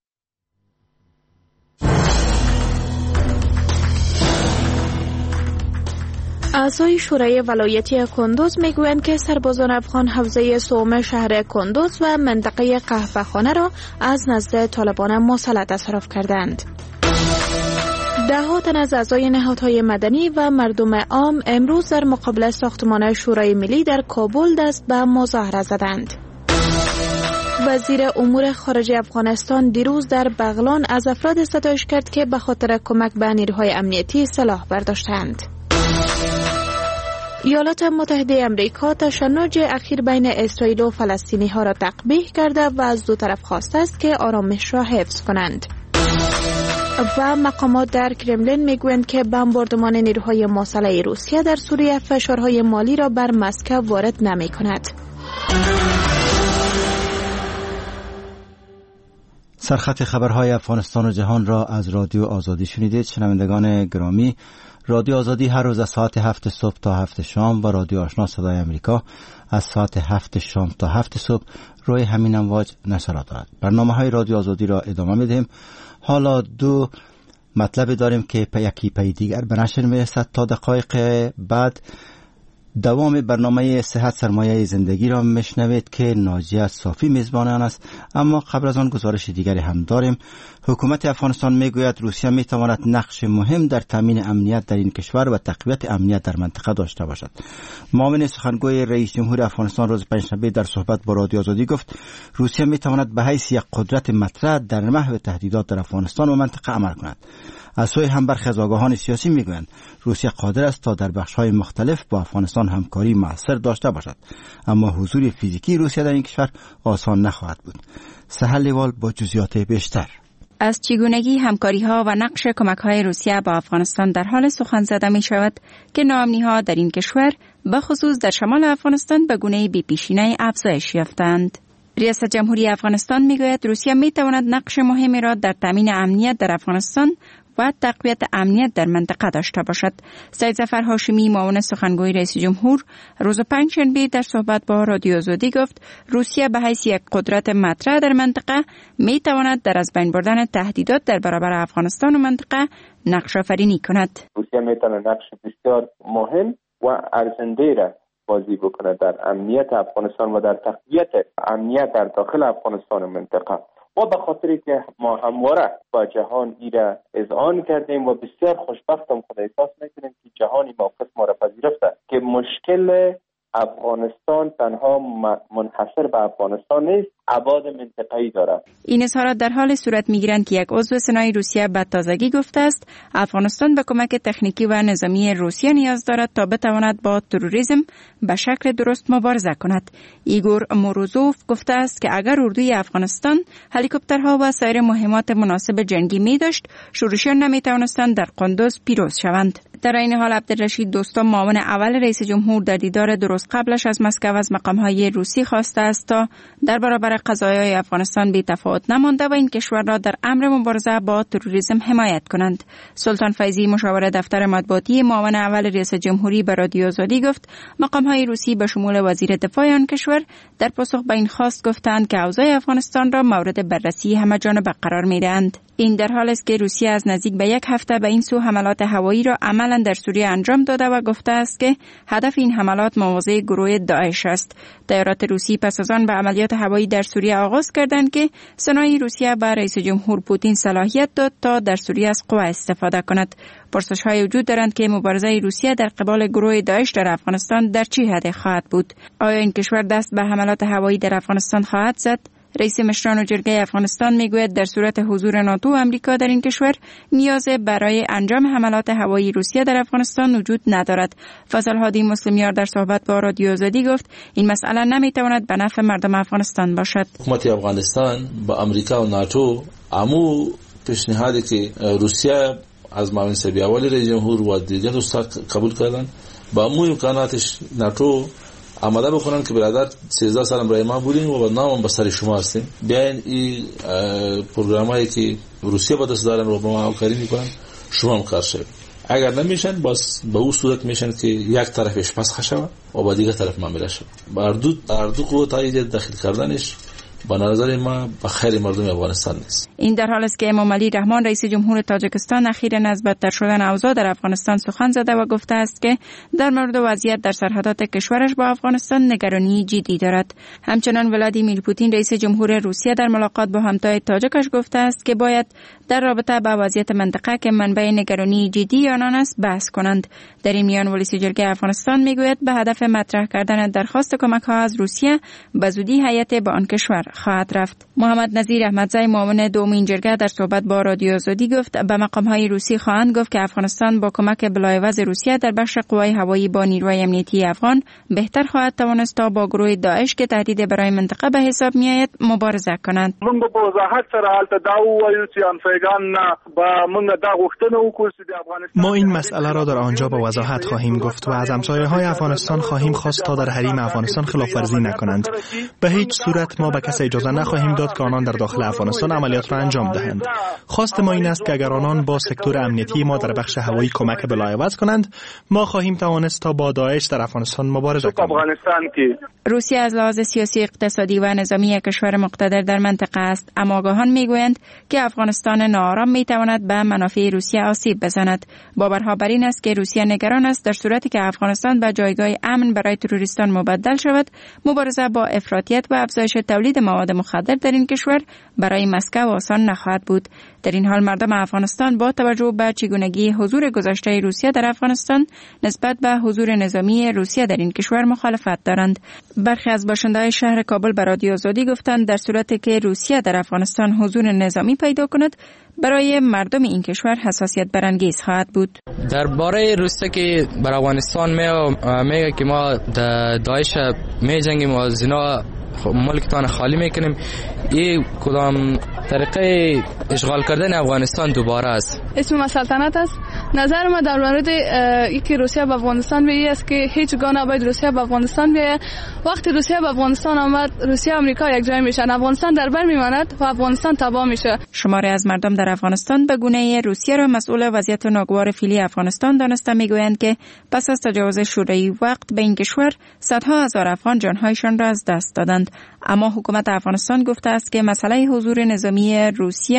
اعضای شورای ولایتی کندوز میگویند که سربازان افغان حوزه سوم شهر کندوز و منطقه قهوه‌خانه را از نزد طالبان مسلح تصرف کردند. ده ها تن از اعضای نهادهای مدنی و مردم عام امروز در مقابل ساختمان شورای ملی در کابل دست به مظاهره زدند. وزیر امور خارجه افغانستان دیروز در بغلان از افراد ستایش کرد که به خاطر کمک به نیروهای امنیتی سلاح برداشتند. ایالات متحده امریکا تشنج اخیر بین اسرائیل و فلسطینی ها را تقبیح کرده و از دو طرف خواسته است که آرامش را حفظ کنند. و مقامات در کرملین میگویند که بمباردمان نیروهای مسلح روسیه در سوریه فشارهای مالی را بر مسکو وارد نمی کند. سرخط خبرهای افغانستان و جهان را از رادیو آزادی شنیدید. شنوندگان گرامی، رادیو آزادی هر روز از ساعت هفت صبح تا هفت شام و رادیو آشنا صدای امریکا از ساعت هفت شام تا هفت صبح روی همین امواج نشرات دارد. برنامه های رادیو آزادی را ادامه میدهیم. حالا دو مطلب داریم که پی یکی پی دیگر به نشر میرسد. تا دقایق بعد دوام برنامه صحت سرمایه زندگی را میشنوید که ناجیه صافی میزبان آن است. اما قبل از آن گزارش دیگری هم داریم. حکومت افغانستان میگوید روسیه میتواند نقش مهم در تامین امنیت در این کشور و تقویت امنیت در منطقه داشته باشد. معاون سخنگوی رئیس جمهور افغانستان روز پنجشنبه در صحبت با رادیو آزادی گفت روسیه میتواند به حیث یک قدرت مطرح در محو تهدیدات در افغانستان و منطقه عمل کند. از سوی هم برخی از آگاهان سیاسی میگویند روسیه قادر است تا در بخش‌های مختلف با افغانستان همکاری مؤثر داشته باشد، اما حضور فیزیکی روسیه در این کشور آسان نخواهد بود. سهل لیوال با جزئیات بیشتر. از چگونگی همکاری‌ها و نقش کمک‌های روسیه با افغانستان در حال سخن زده می‌شود که ناامنی‌ها در این کشور به خصوص در شمال افغانستان به گونه‌ای بی‌پیشینه افزایش یافتند. ریاست جمهوری افغانستان می‌گوید روسیه می‌تواند نقش مهمی را در تامین امنیت در افغانستان و تقویت امنیت در منطقه داشته باشد. سید ظفر هاشمی معاون سخنگوی رئیس جمهور روز پنجشنبه در صحبت با رادیو آزادی گفت روسیه به حیث یک قدرت مطرح در منطقه می تواند در از بین بردن تهدیدات در برابر افغانستان و منطقه نقش آفرینی کند. روسیه می تواند نقش بسیار مهم و ارزنده را بازی بکند در امنیت افغانستان و در تقویت امنیت در داخل افغانستان و منطقه. ما به خاطری که ما همواره با جهان ایره اذعان کردیم و بسیار خوشبختم خود احساس میکنیم که جهانی موقف ما را پذیرفته که مشکل افغانستان تنها منحصر به افغانستان نیست ابعاد منطقه‌ای دارد. این اظهارات در حال صورت می‌گیرند که یک عضو سنای روسیه به تازگی گفته است افغانستان به کمک تکنیکی و نظامی روسیه نیاز دارد تا بتواند با تروریسم به شکل درست مبارزه کند. ایگور موروزوف گفته است که اگر اردوی افغانستان هلیکوپترها و سایر مهمات مناسب جنگی می داشت، شورشیان نمی توانستند در قندوز پیروز شوند. در این حال عبدالرشید دوستم معاون اول رئیس جمهور در دیدار درست قبلش از مسکو از مقام‌های روسی خواسته است تا در برابر قضایای افغانستان بی تفاوت نمانده و این کشور را در امر مبارزه با تروریسم حمایت کنند. سلطان فیضی مشاور دفتر مطبوعاتی معاون اول رئیس جمهوری به رادیو آزادی گفت مقام‌های روسی به شمول وزیر دفاع آن کشور در پاسخ به این خواست گفتند که اوضاع افغانستان را مورد بررسی همه‌جانبه قرار می‌دهند. این در حالی است که روسیه از نزدیک به یک هفته به این سو حملات هوایی را عملاً در سوریه انجام داده و گفته است که هدف این حملات مواضع گروه داعش است. طیارات روسی پس از آن به عملیات هوایی در سوریه آغاز کردند که سنای روسیه به رئیس جمهور پوتین صلاحیت داد تا در سوریه از قوا استفاده کند. پرسش‌های وجود دارند که مبارزه روسیه در قبال گروه داعش در افغانستان در چه حد خواهد بود؟ آیا این کشور دست به حملات هوایی در افغانستان خواهد زد؟ رئیس مشران و جرگه افغانستان میگوید در صورت حضور ناتو و امریکا در این کشور نیاز برای انجام حملات هوایی روسیه در افغانستان وجود ندارد. فضل هادی مسلمیار در صحبت با رادیو آزادی گفت این مسئله نمیتواند به نفع مردم افغانستان باشد. حکومت افغانستان با امریکا و ناتو امو پیشنهادی که روسیه از معاون سبی اول رئیس جمهور و دیگر دوستان قبول کردن با امو امکاناتش ناتو آماده بکنن که برادر سیزده سال برای ما بودیم و نام به سر شما هستیم. بیاین این پروگرامایی که روسیه با دست دارن رو با ما همکاری میکنن شما هم کار شوید. اگر نمیشن باز به اون صورت میشن که یک طرفش پس خشوه و با دیگر طرف معامله شود. اردو اردو قوتای داخل کردنش با نظر ما به خیر مردم افغانستان نیست. این در حال است که امام علی رحمان رئیس جمهور تاجیکستان اخیراً از بدتر شدن اوضاع در افغانستان سخن زده و گفته است که در مورد وضعیت در سرحدات کشورش با افغانستان نگرانی جدی دارد. همچنان ولادیمیر پوتین رئیس جمهور روسیه در ملاقات با همتای تاجیکش گفته است که باید در رابطه با وضعیت منطقه که منبع نگرانی جدی آنان است بحث کنند. در این میان رئیس جرگه افغانستان میگوید به هدف مطرح کردن درخواست کمک‌ها از روسیه به زودی هیئت به آن کشور خواهد رفت. محمد نظیر احمدزی معاون دومین جرگه در صحبت با رادیو آزادی گفت به مقام‌های روسی خواهند گفت که افغانستان با کمک بلایوز روسیه در بخش قوای هوایی با نیروی امنیتی افغان بهتر خواهد توانست تا با گروه داعش که تهدید برای منطقه به حساب میآید مبارزه کنند. موږ په وضاحت سره حالت دا وایو چې انفیگان با موږ دا غوښتنه وکړو چې د افغانستان ما این مسئله را در آنجا با وضاحت خواهیم گفت و از همسایه‌های افغانستان خواهیم خواست تا در حریم افغانستان خلاف‌ورزی نکنند. به هیچ صورت ما به کسی اجازه نخواهیم داد که آنان در داخل افغانستان عملیات را انجام دهند. خواست ما این است که اگر آنان با سکتور امنیتی ما در بخش هوایی کمک بلایوز کنند، ما خواهیم توانست تا با داعش در افغانستان مبارزه کنیم. روسیه از لحاظ سیاسی، اقتصادی و نظامی کشور مقتدر در منطقه است، اما آگاهان میگویند که افغانستان ناآرام میتواند به منافع روسیه آسیب بزند. باورها بر این است که روسیه نگران است در صورتی که افغانستان به جایگاه امن برای تروریستان مبدل شود، مبارزه با افراطیت و افزایش تولید مواد مخدر در این کشور برای مسکو آسان نخواهد بود. در این حال مردم افغانستان با توجه به چگونگی حضور گذشته روسیه در افغانستان نسبت به حضور نظامی روسیه در این کشور مخالفت دارند. برخی از باشنده‌های شهر کابل به رادیو آزادی گفتند در صورتی که روسیه در افغانستان حضور نظامی پیدا کند، برای مردم این کشور حساسیت برانگیز خواهد بود. درباره روسیه که بر افغانستان میگه که ما داعش میجنگیم و از اینا ملکتان خالی میکنیم، این کدام طریقه اشغال کردن افغانستان دوباره است؟ اسم ما سلطنت است. نظر ما در مورد اینکه روسیه به افغانستان بیایی است که هیچ گاه نباید روسیه به افغانستان بیاید. وقتی روسیه به افغانستان آمد، روسیه و آمریکا یک جای میشن، افغانستان در بر میماند و افغانستان تباه میشه. شماری از مردم در افغانستان به گونه روسیه را مسئول وضعیت ناگوار فعلی افغانستان دانسته میگویند که پس از تجاوز شوروی وقت به این کشور صدها هزار افغان جانهایشان را از دست دادند. اما حکومت افغانستان گفته است که مسئله حضور نظامی روسیه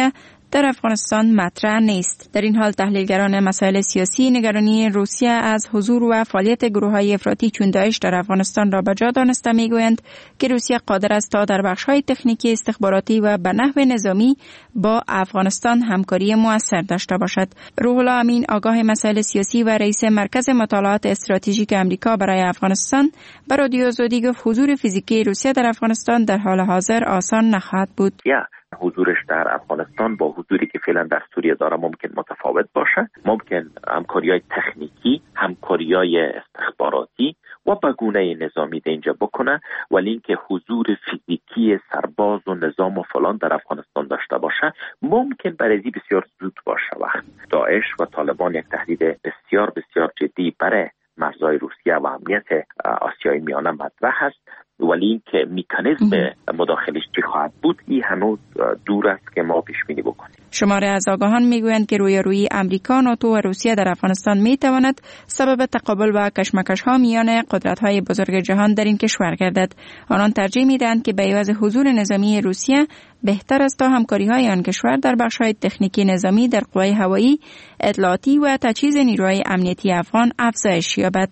در افغانستان مطرح نیست. در این حال تحلیلگران مسائل سیاسی نگرانی روسیه از حضور و فعالیت گروه‌های افراطی چون داعش در افغانستان را بجا دانسته میگویند که روسیه قادر است تا در بخش‌های تکنیکی، استخباراتی و به نحو نظامی با افغانستان همکاری مؤثر داشته باشد. روح الله امین، آگاه مسائل سیاسی و رئیس مرکز مطالعات استراتژیک آمریکا برای افغانستان، به رادیو آزادی گفت حضور فیزیکی روسیه در افغانستان در حال حاضر آسان نخواهد بود. حضورش در افغانستان با حضوری که فعلا در سوریه داره ممکن متفاوت باشه. ممکن همکاری‌های تکنیکی، همکاری‌های استخباراتی و به گونه نظامی در اینجا بکنه، ولی اینکه حضور فیزیکی سرباز و نظام و فلان در افغانستان داشته باشه ممکن برای بسیار زود باشه. وقت داعش و طالبان یک تهدید بسیار بسیار جدی برای مرزهای روسیه و امنیت آسیای میانه مطرح است، ولی اینکه مکانیزم مداخلش چی خواهد بود این هنوز دور است که ما پیش بینی بکنیم. شماره از آگاهان میگویند که رویارویی آمریکا، ناتو و روسیه در افغانستان میتواند سبب تقابل و کشمکش ها میان قدرت های بزرگ جهان در این کشور گردد. آنان ترجیح میدهند که به عوض حضور نظامی روسیه بهتر است تا همکاری های آن کشور در بخش های تکنیکی نظامی، در قوای هوایی، اطلاعاتی و تجهیز نیروهای امنیتی افغان افزایش یابد.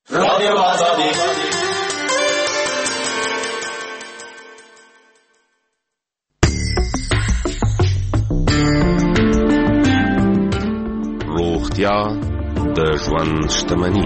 روغتیا د ژوند شتمني.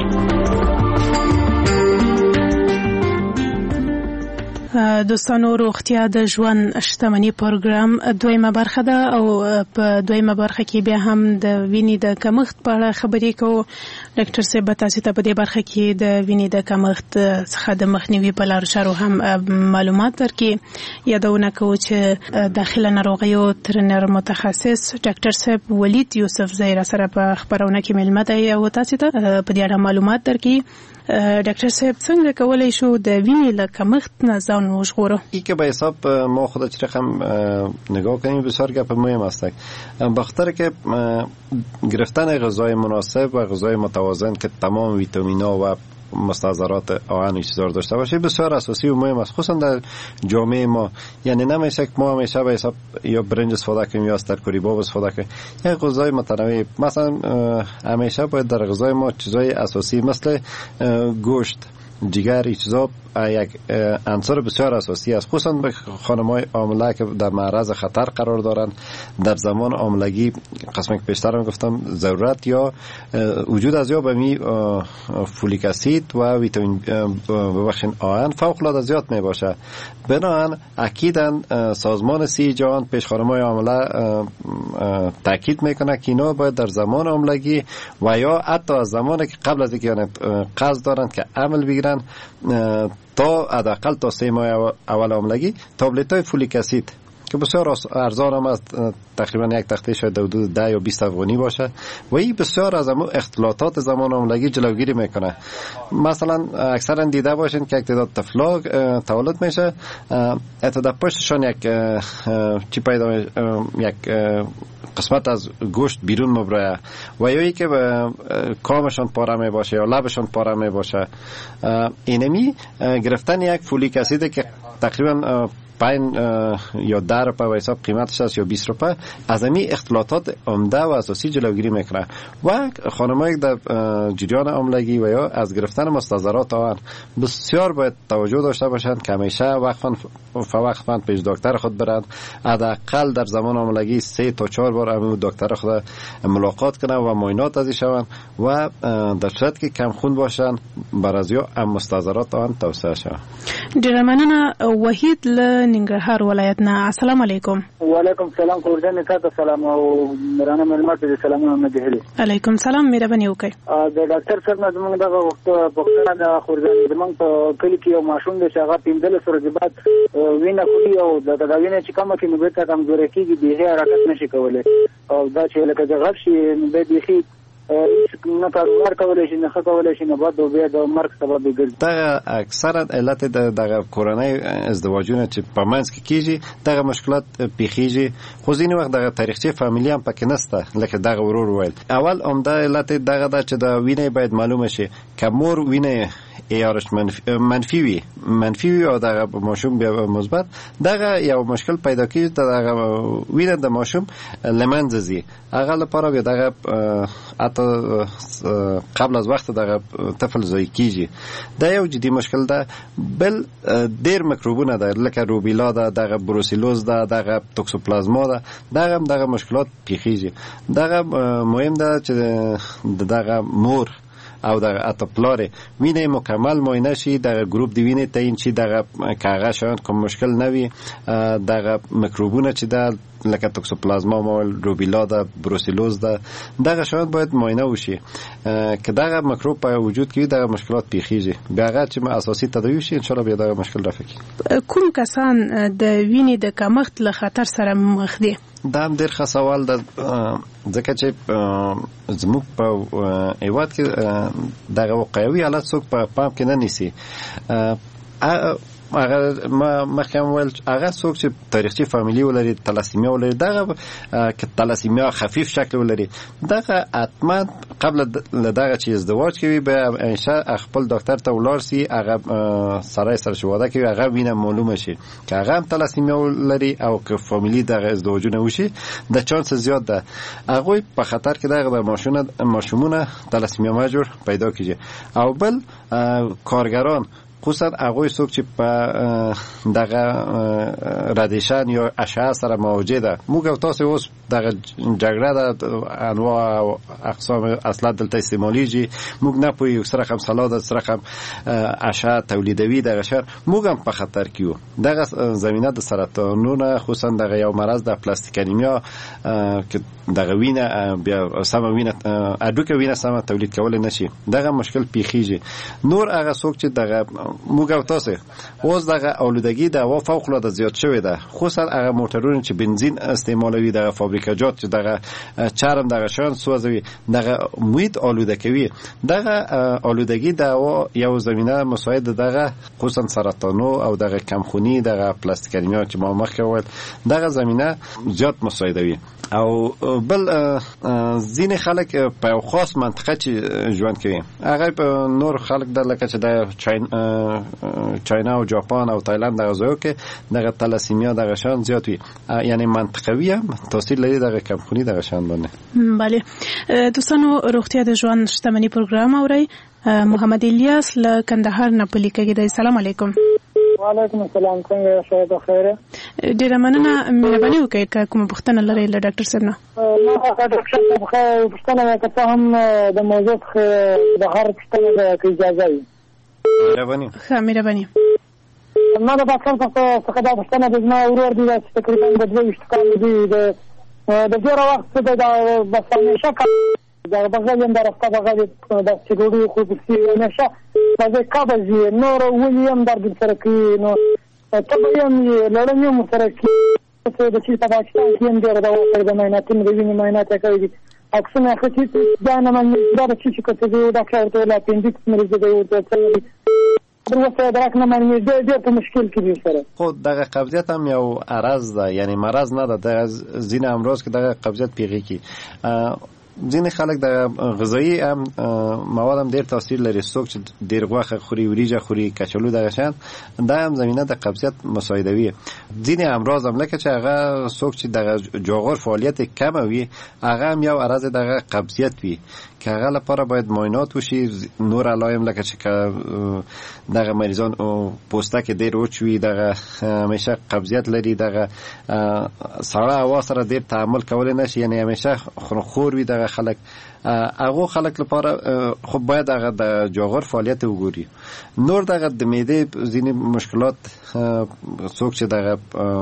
دوستانو، روغتیا د ژوند شتمني پروګرام دویمه برخه ده او په دویمه برخه کې بیا هم د وینې د کمښت په اړه خبرې کوو. ډاکټر صاحب تاسو ته په دې برخه کې د وینې د کمښت څخه د مخنیوي په لارو چارو هم معلومات درکړي. یادونه کوو چې داخله ناروغیو ترنر متخصص ډاکټر صاحب ولید یوسف زیرا سره په خبرونه کې ملمه دی او تاسو ته په دې اړه معلومات درکړي. ډاکټر صاحب څنګه کولای شو د وینې له کمښت نه ځان وژغورو؟ این که به حساب ما خود چه رقم نگاه کنیم بسیار گپ مهم است. بخاطر که گرفتن غذای مناسب و غذای متوازن که تمام ویتامین‌ها و مستحضرات آهن و چیزا داشته باشه بسیار اساسی و مهم است، خصوصا در جامعه ما. یعنی نمیشه که ما همیشه به حساب یا برنج استفاده کنیم یا استرکوری باب استفاده کنیم. یک غذای متنوع، مثلا همیشه باید در غذای ما چیزای اساسی مثل گوشت، جگر، چیزا یک عنصر بسیار اساسی است، خصوصا به خانم‌های حامله که در معرض خطر قرار دارند. در زمان حاملگی قسمی که پیشتر گفتم ضرورت یا وجود از یا بمی فولیک اسید و ویتامین ببخشید آهن فوق العاده زیاد می باشه. بنابراین اکیداً سازمان صحت جهان پیش خانم‌های حامله تاکید میکنه که اینا باید در زمان حاملگی و یا حتی از زمانی که قبل از اینکه یعنی قصد دارند که عمل بگیرن تا حداقل تا سه ماه اول حاملگی تابلت‌های فولیک اسید که بسیار ارزان هم است، تقریبا یک تخته شاید حدود ده یا بیست افغانی باشه و این بسیار از همون اختلاطات زمان حاملگی جلوگیری میکنه. مثلا اکثرا دیده باشین که یک تعداد طفلا تولد میشه، ابتدا پشتشان یک چی پیدا یک قسمت از گوشت بیرون مبرایه و یا ای که کامشان پاره می باشه یا لبشان پاره می باشه. اینمی گرفتن یک فولیک اسید که تقریبا پنج یا ده روپه و حساب قیمتش است یا بیست روپه از امی اختلاطات عمده و اساسی جلوگیری میکنه و خانمایی در جریان حاملگی و یا از گرفتن مستحضرات آهن بسیار باید توجه داشته باشند که همیشه وقفا فوقفا پیش دکتر خود برند، حداقل در زمان حاملگی سه تا چهار بار امو دکتر خود ملاقات کنند و معاینات ازی شوند و در صورت که کم خون باشند بر از یا ام مستحضرات آهن توصیه شوند. ډیره مننه. وحید له ننګرهار ولایت نه، السلام علیکم. وعلیکم السلام. قربان تاسو سلام او مرانه ملمت دي سلامونه مجهلي. علیکم سلام. مهرباني وکړئ. د ډاکټر صاحب نه زموږ دغه وخت په د خورځان زموږ په کلی کې یو ماشوم د شغه پینځل سره د بعد وینه کوي او د دغوینه چې کومه کې نو به کمزوري کیږي به حرکت نشي کولای او دا چې لکه د غږ شي نو به بيخي نه کار کولای شي نه کولای شي نه بعد به د مرګ سبب ګرځي. دا اکثرا علت د کورنۍ ازدواجونه چې په منځ کې کیږي دغه مشکلات پیخیږي، خو ځینې وخت دغه تاریخچه فامیلی هم پکې نشته لکه دغه ورور ویل. اول عمده علت دغه دا چې د وینې باید معلومه شي که مور وینې ایارش منفی منفی وي منفی وي او دغه ماشوم بیا مثبت دغه یو مشکل پیدا کیږي دغه وینه د ماشوم لمنځه ځي هغه لپاره بیا دغه اته قبل از وخت دغه طفل زوی کیږي دا یو جدي مشکل ده بل ډیر میکروبونه ده لکه روبیلا ده دغه بروسیلوز ده دغه توکسوپلازما ده دغه دغه مشکلات پیښیږي دغه مهم ده چې دغه مور او دغه اتپلاره وینه مکمل معاینه شي دغه ګروپ دی وینه تعیین شي دغه کاغه شاید کوم مشکل نه وي دغه میکروبونه چې ده لکه توکسوپلازما مول روبیلا ده بروسیلوز ده دغه شاید باید معاینه وشي که دغه میکروب په وجود کې دغه مشکلات پیښیږي بیا هغه چې اساسي تداوی شي ان شاء الله بیا دغه مشکل رافع کی کوم کسان د وینې د کمښت له خطر سره مخ دي دا هم ډېر ښه سوال ده ځکه چې زموږ په هېواد کې دغه وقایوي حالت څوک په پام کې نه نیسي هغه ما مخکې ویل هغه څوک چې تاریخي فامیلی ولري تلاسیمیا ولري دغه که تلاسیمیا خفیف شکل ولري دغه حتما قبل دغه چې ازدواج کوي به همیشه خپل ډاکټر ته ولاړ سي هغه سره سره شواده کوي هغه وینه معلومه شي که هغه هم تلاسیمیا ولري او که فامیلی دغه ازدواجونه وشي د چانس زیات ده هغه په خطر کې دغه ماشونه ماشومونه تلاسیمیا ماجور پیدا کیږي او بل کارګران خصوصا هغه څوک چې په دغه رادیشن یا اشعه سره مواجه ده موږ تاسو اوس دغه جګړه د انواع او اقسام اصلا دلته استعمالیږي موږ نه پوي سره هم سلاد سره هم اشعه تولیدوي دغه شر موږ هم په خطر کې یو دغه زمينه د سرطانونه خصوصا دغه یو مرض د پلاستیک انیمیا چې دغه وینه بیا سم وینه اډوکه وینه سم تولید کول نشي دغه مشکل پیخیږي نور هغه څوک چې دغه موږ او تاسو اوس دغه اولودګي د هوا فوق العاده زیات شوې ده خصوصا هغه موټرونه چې بنزین استعمالوي دغه فابریکاجات چې دغه چرم دغه شان سوځوي دغه محیط آلوده کوي دغه اولودګي د هوا یو زمينه مساعد دغه خصوصا سرطان او دغه کمخونی دغه پلاستیک انیمیا چې ما مخکې وویل دغه زمينه زیات مساعدوي او بل ځینې خلک په خاص منطقه چې ژوند کوي هغه په نور خلک د لکه چې د چاینا او ژاپن او تایلند دغه ځایو کې دغه تلاسیمیا دغه شان زیات وي یعنی منطقوي هم تاثیر لري دغه کمخونی دغه شان باندې بله دوستانو روغتیا د ژوند شتمنۍ پروګرام اوري محمد الیاس له کندهار نه په لیکه کې دی سلام علیکم وعلیکم السلام څنګه شاید بخیر ډیره مننه مهرباني وکړئ کوم پوښتنه لرئ له ډاکټر صاحب نه ما د ډاکټر صاحب خو پوښتنه وکړه هم د موضوع د هر پوښتنه د اجازه وي مهرباني ښه مهرباني ما د ډاکټر صاحب څخه دا پوښتنه د زما ورور دی چې تقریبا د دوه ویشت کال دی د د ډېر وخت د بس همیشه د بغل هم درسته بغل د سګوري خو د سی نشه د کابل نور ولیم در سره کې نو ته هم لړنیو مسرکی څه د چې په پاکستان کې هم ډېر دا د مایناتین د وینې ماینات کوي اکثر خطي دا نه من دا چې کوته دی دا کار ته لا پندیکس مریض دی او څه دغه درک نه مانی ډېر ډېر په مشکل کې دي سره خو دغه قبضیت هم یو عرض ده یعنی مرض نه ده د زین امراض کې دغه قبضیت پیږي کی ځینې خلک د غذایی هم مواد هم ډېر تاثیر لري څوک چې ډېر غوښه خوري وریجه خوري کچالو دغه شان دا هم زمینه د قبضیت مساعدوي ځینې امراض هم لکه چې هغه څوک چې دغه جوغور فعالیت کم وي هغه هم یو عرض دغه قبضیت وي که هغه لپاره باید معاینات وشي نور علایم لکه چې دغه مریضان پوستکي ډېر وچ وي دغه همیشه قبضیت لري دغه سړه هوا سره ډېر تعامل کولی نشي یعنی همیشه خور وي دغه خلک هغه خلک لپاره خو باید هغه د جوغور فعالیت وګوري نور دغه د معدې ځینې مشکلات څوک چې دغه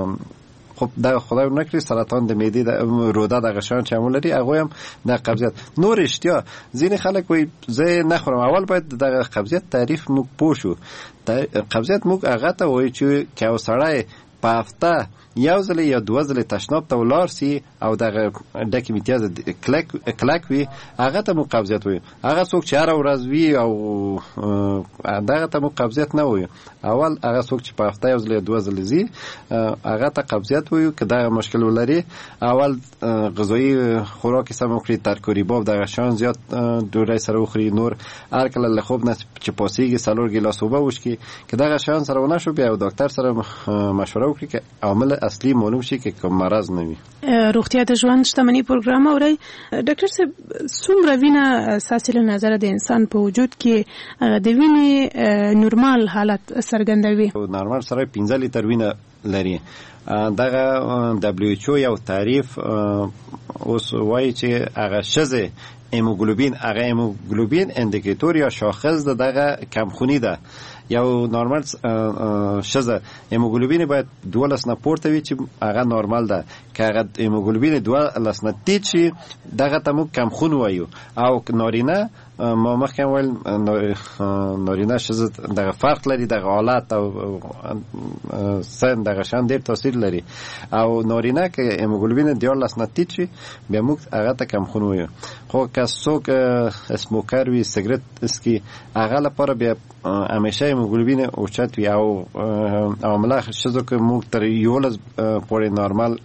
خب دا خدای نکړي سرطان د معدې د روده د غشان چې عمل لري هغه هم د قبضیت نور اشتیا ځینې خلک وي زه نه خورم اول باید د قبضیت تعریف موږ پوښو قبضیت موږ هغه ته وایي چې که سړی په هفته یو ځل یا دوه ځل تشناب ته ولاړ سي او دغه ډکې امتیاز کلک کلک وي هغه ته مو قبضیت وي. هغه څوک چې هره ورځ وي او دغه ته مو قبضیت نه وي. اول هغه څوک چې په هفته یو ځل یا دوه ځل ځي هغه ته قبضیت وي. که دغه مشکل ولري اول غذایی خوراک سم وکړي، ترکاري باب دغه شان زیات ډوډۍ سره وخوري، نور هر کله له خوب نه چې پاسېږي څلور ګیلاس اوبه وڅښي. که دغه شان سره ونه شو بیا ډاکټر سره مشوره وکړي که عامل اصلي معلوم شي که کوم مرض نه وي. روغتیا د ژوند شتمنۍ پروګرام اورئ. ډاکټر صاحب څومره وینه ستاسو له نظره د انسان په وجود کې د وینې نورمال حالت څرګندوي؟ نورمال سره پنځه لیتر وینه لري. دغه دبلیو ایچ او یو تعریف اوس وایي چې هغه ښځې هیموګلوبین هغه هیموګلوبین اندیکیتور یا شاخص د دغه کمخونی ده. یو نورمال ښځه هیموګلوبین باید دولس نه پورته وي چې هغه نورمال ده. که هغه هیموګلوبین دولس نه ټیټ شي دغه ته موږ کمخون وایو. او نارینه ما مخکې ویل نارینه ښځه دغه فرق لري، دغه حالت او سن دغه شان ډېر تاثیر لري. او نارینه که هیموګلوبین دیارلس نه ټیټ شي بیا موږ هغه ته کمخون وایو. خو که څوک اسموکر وي، سګرټ څکي، هغه لپاره بیا همیشه هیموګلوبین اوچت وي. او عامله ښځو که موږ تر یولس پورې نارمال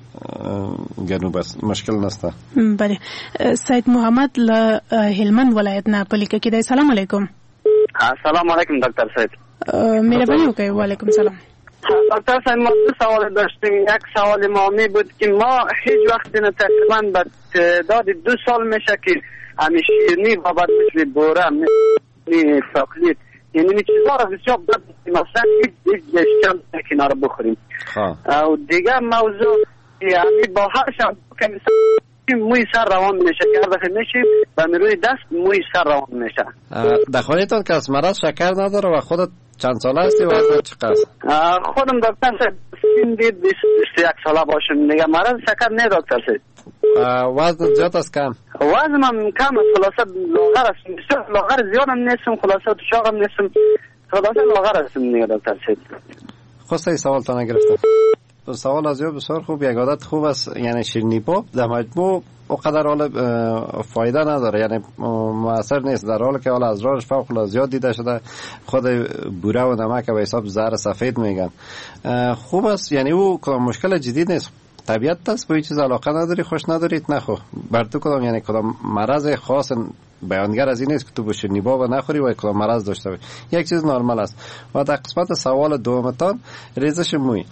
ګڼو بس مشکل نشته. بله. سید محمد له هلمند ولایت نه په لیکه کې دی. سلام علیکم. سلام علیکم دکتر صاحب. مهربانی وکړئ. وعلیکم سلام. دکتر صاحب ما دو سوال داشتیم. یک سوال ما می بود که ما هیچ وقت نه تقریبا به تعداد دو سال میشه که همیشه شیرینی و بعد مثل بوره مثل چاکلیت یعنی این چیزا رو بسیار بد مثلا هیچ گشتم کنار بخوریم. و دیگه موضوع یعنی با هر شب که موی سر روان میشه که هر دفعه میشیم و روی دست موی سر روان میشه. در خانه‌تان کس مرض شکر نداره و خودت چند ساله هستی و وزن چقدر؟ خودم دکتر صاحب سن بیست و یک ساله باشم دیگه. مرض شکر نه دکتر صاحب. وزن زیاد است کم؟ وزنم کم است. خلاصه لاغر است. بسیار لاغر زیادم نیستم. خلاصه تو شاقم نیستم. خلاصه لاغر هستم دیگه دکتر صاحب. خواسته ای سوال تا نگرفتم. سوال از یا بسیار خوب. یک عادت خوب است یعنی شیرینی پاپ در مجموع اونقدر حال فایده نداره، یعنی مؤثر نیست، در حالی که حال اضرارش فوق العاده زیاد دیده شده. خود بوره و نمک به حساب زهر سفید میگن. خوب است، یعنی او کدام مشکل جدید نیست. طبیعت است، به هیچ چیز علاقه نداری، خوش نداری نخو. بر تو کدام یعنی کدام مرض خاص بیانگر از این نیست که تو به شیرینی بابا نخوری و کدام مرض داشته باشی. یک چیز نرمال است. و در قسمت سوال دومتان ریزش موی.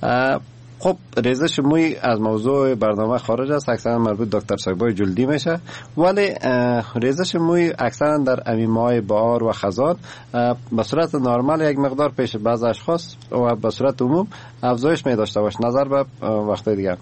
خب ریزش موی از موضوع برنامه خارج است، اکثرا مربوط دکتر صاحبای جلدی میشه، ولی ریزش موی اکثرا در امیمای بهار و خزان به صورت نرمال یک مقدار پیش بعض اشخاص و به صورت عموم افزایش می داشته باشه نظر به وقت دیگه.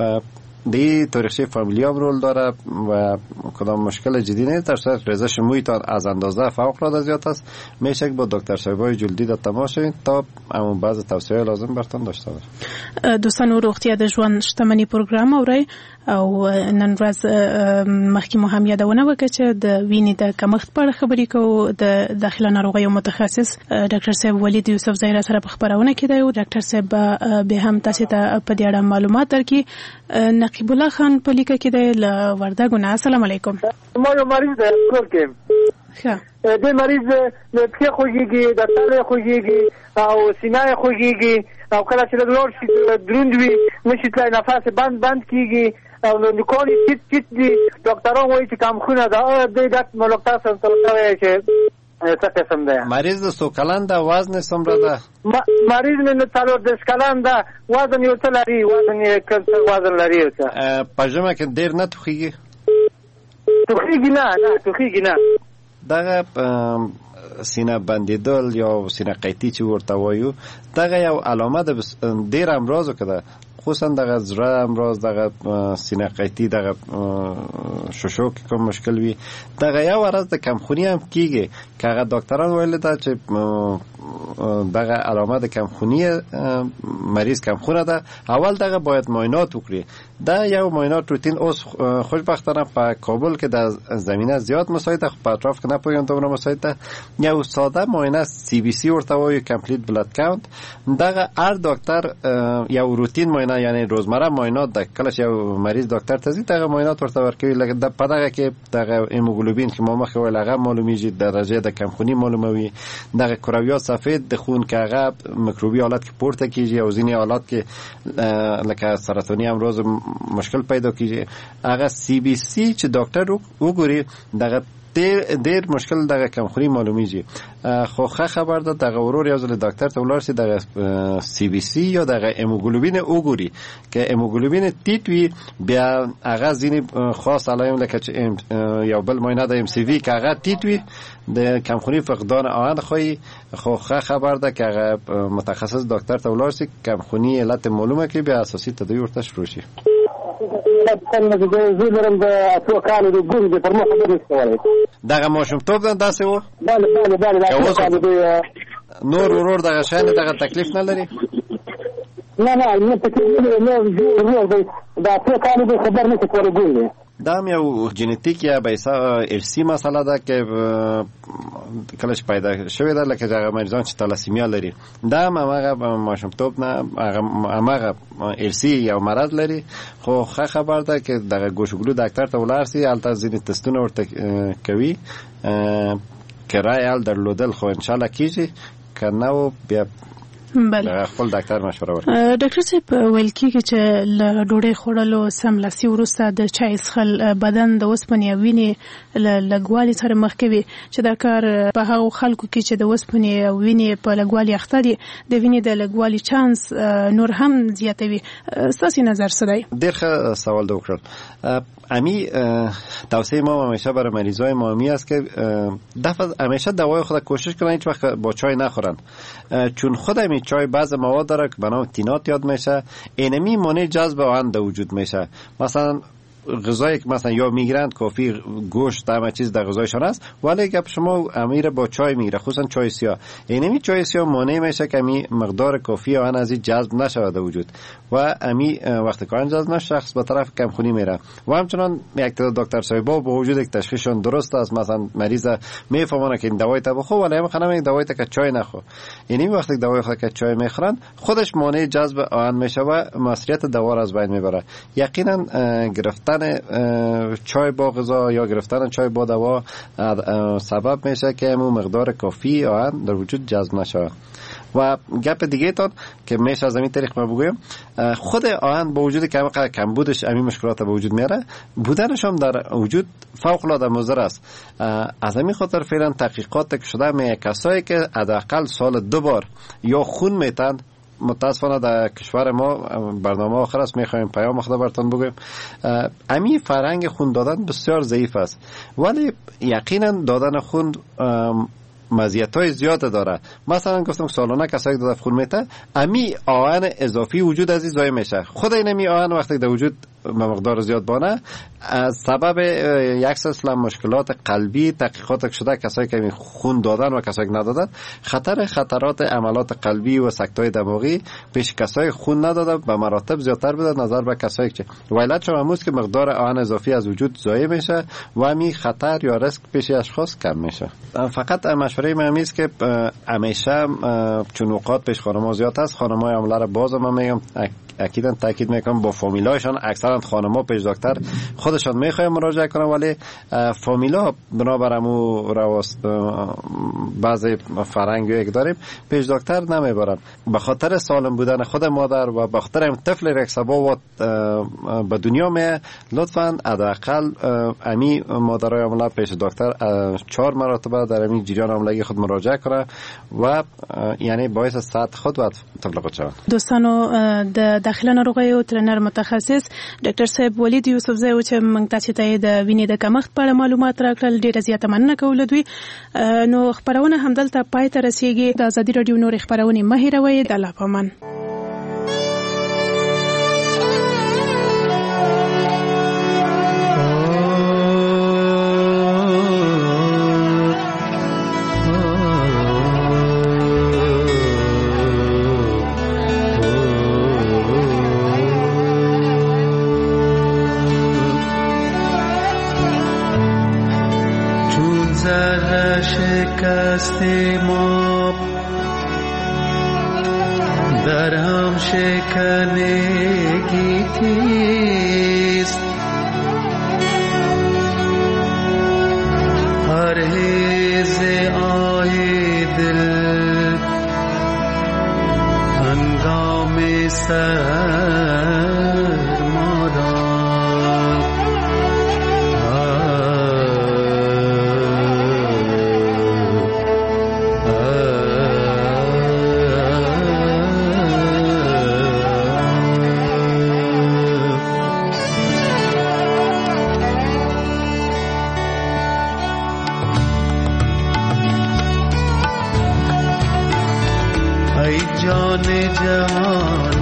دی تاریخچه فامیلی هم رول داره و کدام مشکل جدی نیست. در صورت ریزش موی تا از اندازه فوق العاده زیاد است میشه که با دکتر صاحبای جلدی در تماس شوید تا همون بعض توصیه لازم برتون داشته باشه. دوستان روغتیا د ژوند شتمنۍ پروګرام اورئ او نن ورځ مخکې مو هم یادونه وکړه چې د وینې د کمښت په اړه خبرې کوو. د داخله ناروغیو متخصص ډاکټر صاحب ولید یوسف زهرا سره په خبرونه کې دی او ډاکټر صاحب به هم تاسو ته په دې اړه معلومات درکړي. نقیب الله خان په لیکه کې دی له وردګو نه. السلام علیکم. ما یو مریض دی ورکم. ښه. دې مریض له پښې خوږیږي، د تله خوږیږي او سینه خوږیږي او کله چې د لور شي دروند وي نشي تلای، نفس بند بند کیږي او نو نکونی چیت چیت دی. ډاکټران وایي چې کم خونه ده. دې ډاکټر ملک تاسو ته وایي چې څه قسم ده. مریض د څو کلن ده؟ وزن څومره ده؟ مریض مې څلور دېرش کلن ده. وزن یې څه لري؟ وزن یې کوم وزن لري؟ په ژمه کې ډېر نه توخیږي؟ توخیږي نه نه توخیږي نه. دغه سینه بندیدل یا سینه قیطی چې ورته وایو دغه یو علامه ده ډېر امراضو کې ده. خصوصا دغه زړه امراض دغه سینه قیتی دغه شوشو کې کوم مشکل وي دغه یو ورځ د کمخونی هم کیږي که هغه ډاکټران ویل دا چې دغه علامه د کمخونی مریض کمخونه ده اول دغه باید معاینات وکړي دا یو معاینات روتین اوس خوشبختانه په کابل کې د زمینه زیاد مساعد خو په اطراف کې نه پوهیم دومره مساعد ده یو ساده معاینه سی بی سی ورته وایي کمپلیت بلاد کاونت دغه هر ډاکټر یو روتین معاینه یعنی روزمره معاینات ده کله چې یو مریض ډاکټر ته ځي دغه معاینات ورته ورکوي لکه د په دغه کې دغه هیموګلوبین چې ما مخکې ویل هغه معلومیږي درجه د کمخونی معلوموي دغه کرویات سفید د خون که هغه میکروبي حالت کې پورته کیږي او ځینې حالات کې لکه سرطاني امراض مشکل پیدا کیږي هغه سی بی سی چې ډاکټر وګوري دغه ډیر ډیر مشکل دغه کمخونی معلومیږي خو ښه خبر ده دغه ورور یو ځل ډاکټر ته ولاړ شي دغه سی بی سی یا دغه هیموګلوبین وګوري که هیموګلوبین ټیټ وي بیا هغه ځینې خاص علایم لکه چې یو بل معاینه د ام سی وی که هغه ټیټ وي د کمخونی فقدان آهن خوی خو ښه خبر ده که هغه متخصص ډاکټر ته ولاړ شي کمخونی علت معلومه کړي بیا اساسي تداوی ورته شروع شي دغه ماشومتوب داسې و بله بله بله نور ورور دغه شان دغه تکلیف نه لري نه نه نه تکلیف نه لري دا څو کال به خبر نه کوي دا هم یو جنیتیک یا بیسا ارسی مسئله ده که کلش پیدا شوی ده لکه هغه مریضان چې تالاسیمیا لري دا هم هغه ماشومتوب نه هغه ارسی یا مرض لري خو ښه خبر ده که دغه ګوشګلو ډاکټر ته ولاړ سي هلته ځینې تستونه ورته کوي که رای حل درلودل خو انشاءالله کیږي که نه بیا بله خپل ډاکټر مشوره ورکړي. ډاکټر صاحب ویل کېږي چې له ډوډۍ خوړلو سملاسي وروسته د چای څښل بدن د اوسپنې او وینې له لږوالي سره مخ کوي چې دا کار په هغو خلکو کې چې د اوسپنې او وینې په لږوالي اخته دي د وینې د لږوالي چانس نور هم زیاتوي. ستاسې نظر څه دی؟ ډېر ښه سوال دې وکړل. امی توصیه ما همیشه برای مریضای ما امی است که دفعه همیشه دوای خود کوشش کنن هیچ وقت با چای نخورن چون خود امی چای بعض مواد داره که به نام تینات یاد میشه اینمی مانع جذب آهن در وجود میشه. مثلا غذایی که مثلا یا میگیرند کافی گوشت همه چیز در غذایشان است ولی گپ شما امیر با چای میگیره خصوصا چای سیاه اینمی چای سیاه مانع میشه که امی مقدار کافی آهن از این جذب نشود در وجود و امی وقتی که آهن جذب نشه شخص به طرف کمخونی میره و همچنان یک تعداد دکتر صاحبا با وجود یک تشخیصشون درست است مثلا مریض میفهمونه که این دوائی تا بخور ولی هم خانم این دوائی تا که چای نخور اینمی وقتی دوائی خود که چای میخورن خودش مانع جذب آهن میشه و مصرفیت دوا از بین میبره. یقینا گرفتن چای با غذا یا گرفتن چای با دوا سبب میشه که امو مقدار کافی آهن در وجود جذب نشه. و گپ دیگه تان که میشه از این طریق ما بگویم خود آهن با وجود که همه کمبودش همین مشکلات به وجود میاره بودنش هم در وجود فوق العاده مضر است. از همین خاطر فعلا تحقیقات که شده می کسایی که حداقل سال دو بار یا خون میتن متاسفانه در کشور ما برنامه آخر است میخوایم پیام خدا براتون بگویم امی فرهنگ خون دادن بسیار ضعیف است ولی یقینا دادن خون مزیت‌های زیاد داره. مثلا گفتم سالانه کسایی که دادن خون میته امی آهن اضافی وجود از این ضایع میشه. خود این امی آهن وقتی در وجود به مقدار زیاد بانه سبب یک سلسله مشکلات قلبی تحقیقات شده کسایی که خون دادن و کسایی که ندادن خطر خطرات عملات قلبی و سکته‌های دماغی پیش کسایی خون نداده به مراتب زیادتر بوده نظر به کسایی که ویلت شما امروز که مقدار آهن اضافی از وجود ضایع میشه و همین خطر یا ریسک پیش اشخاص کم میشه. فقط مشوره من است که همیشه چون اوقات پیش خانم‌ها زیاد است خانم‌های عمله را باز من میگم اکیداً تاکید میکنم با فامیلایشان اکثرا خانم‌ها پیش دکتر خودشان میخوایم مراجعه کنن ولی فامیلا بنابر امو رواست بعضی فرهنگی یک داریم پیش دکتر نمیبرن به خاطر سالم بودن خود مادر و به خاطر طفل یک سبب به دنیا می لطفاً حداقل امی مادرای عمله پیش دکتر چهار مرتبه در امی جریان عملگی خود مراجعه کنه و یعنی باعث صحت خود و طفل خود شوند. دوستانو د داخله ناروغي او ترنر متخصص ډاکټر صاحب ولید یوسفزی او چې موږ تاسو ته د وینې د کمښت په اړه معلومات راکړل ډیره زیاته مننه کوله دوی. نو خبرونه همدلته پای ته رسیږي. د ازادي رادیو نور خبرونه مه هیروئ. د الله پامان. شکست ما در هم شکنگی تیست، پرهیز آه دل هنگام سرما جان جهان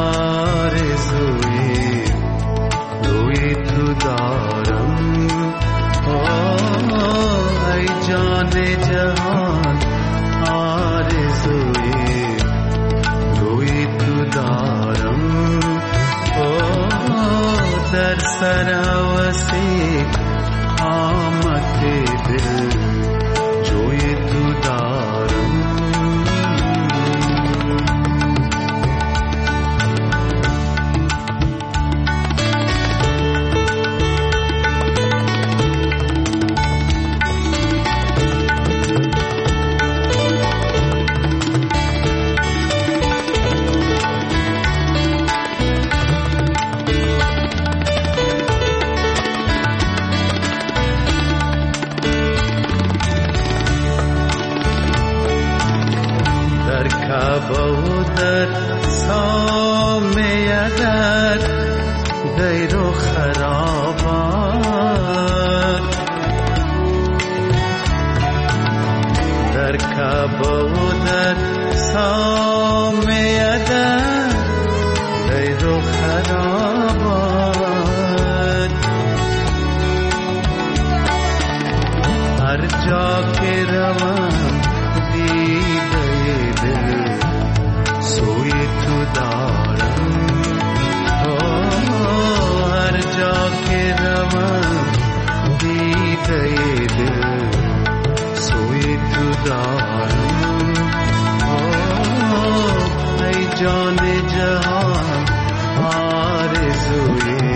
آرزوی روی تو دارم، ای جان جهان آرزوی روی تو دارم، در سر هوسی قامت دل جوی تو دارم. در سامه در دیر و خرابات، در کعبه و در سامه در دیر و خرابات، هر جا که روم دیده دل سوی تو دارم، هر جا که روم دیده دل سوی تو دارم، ای جان جهان آرزوی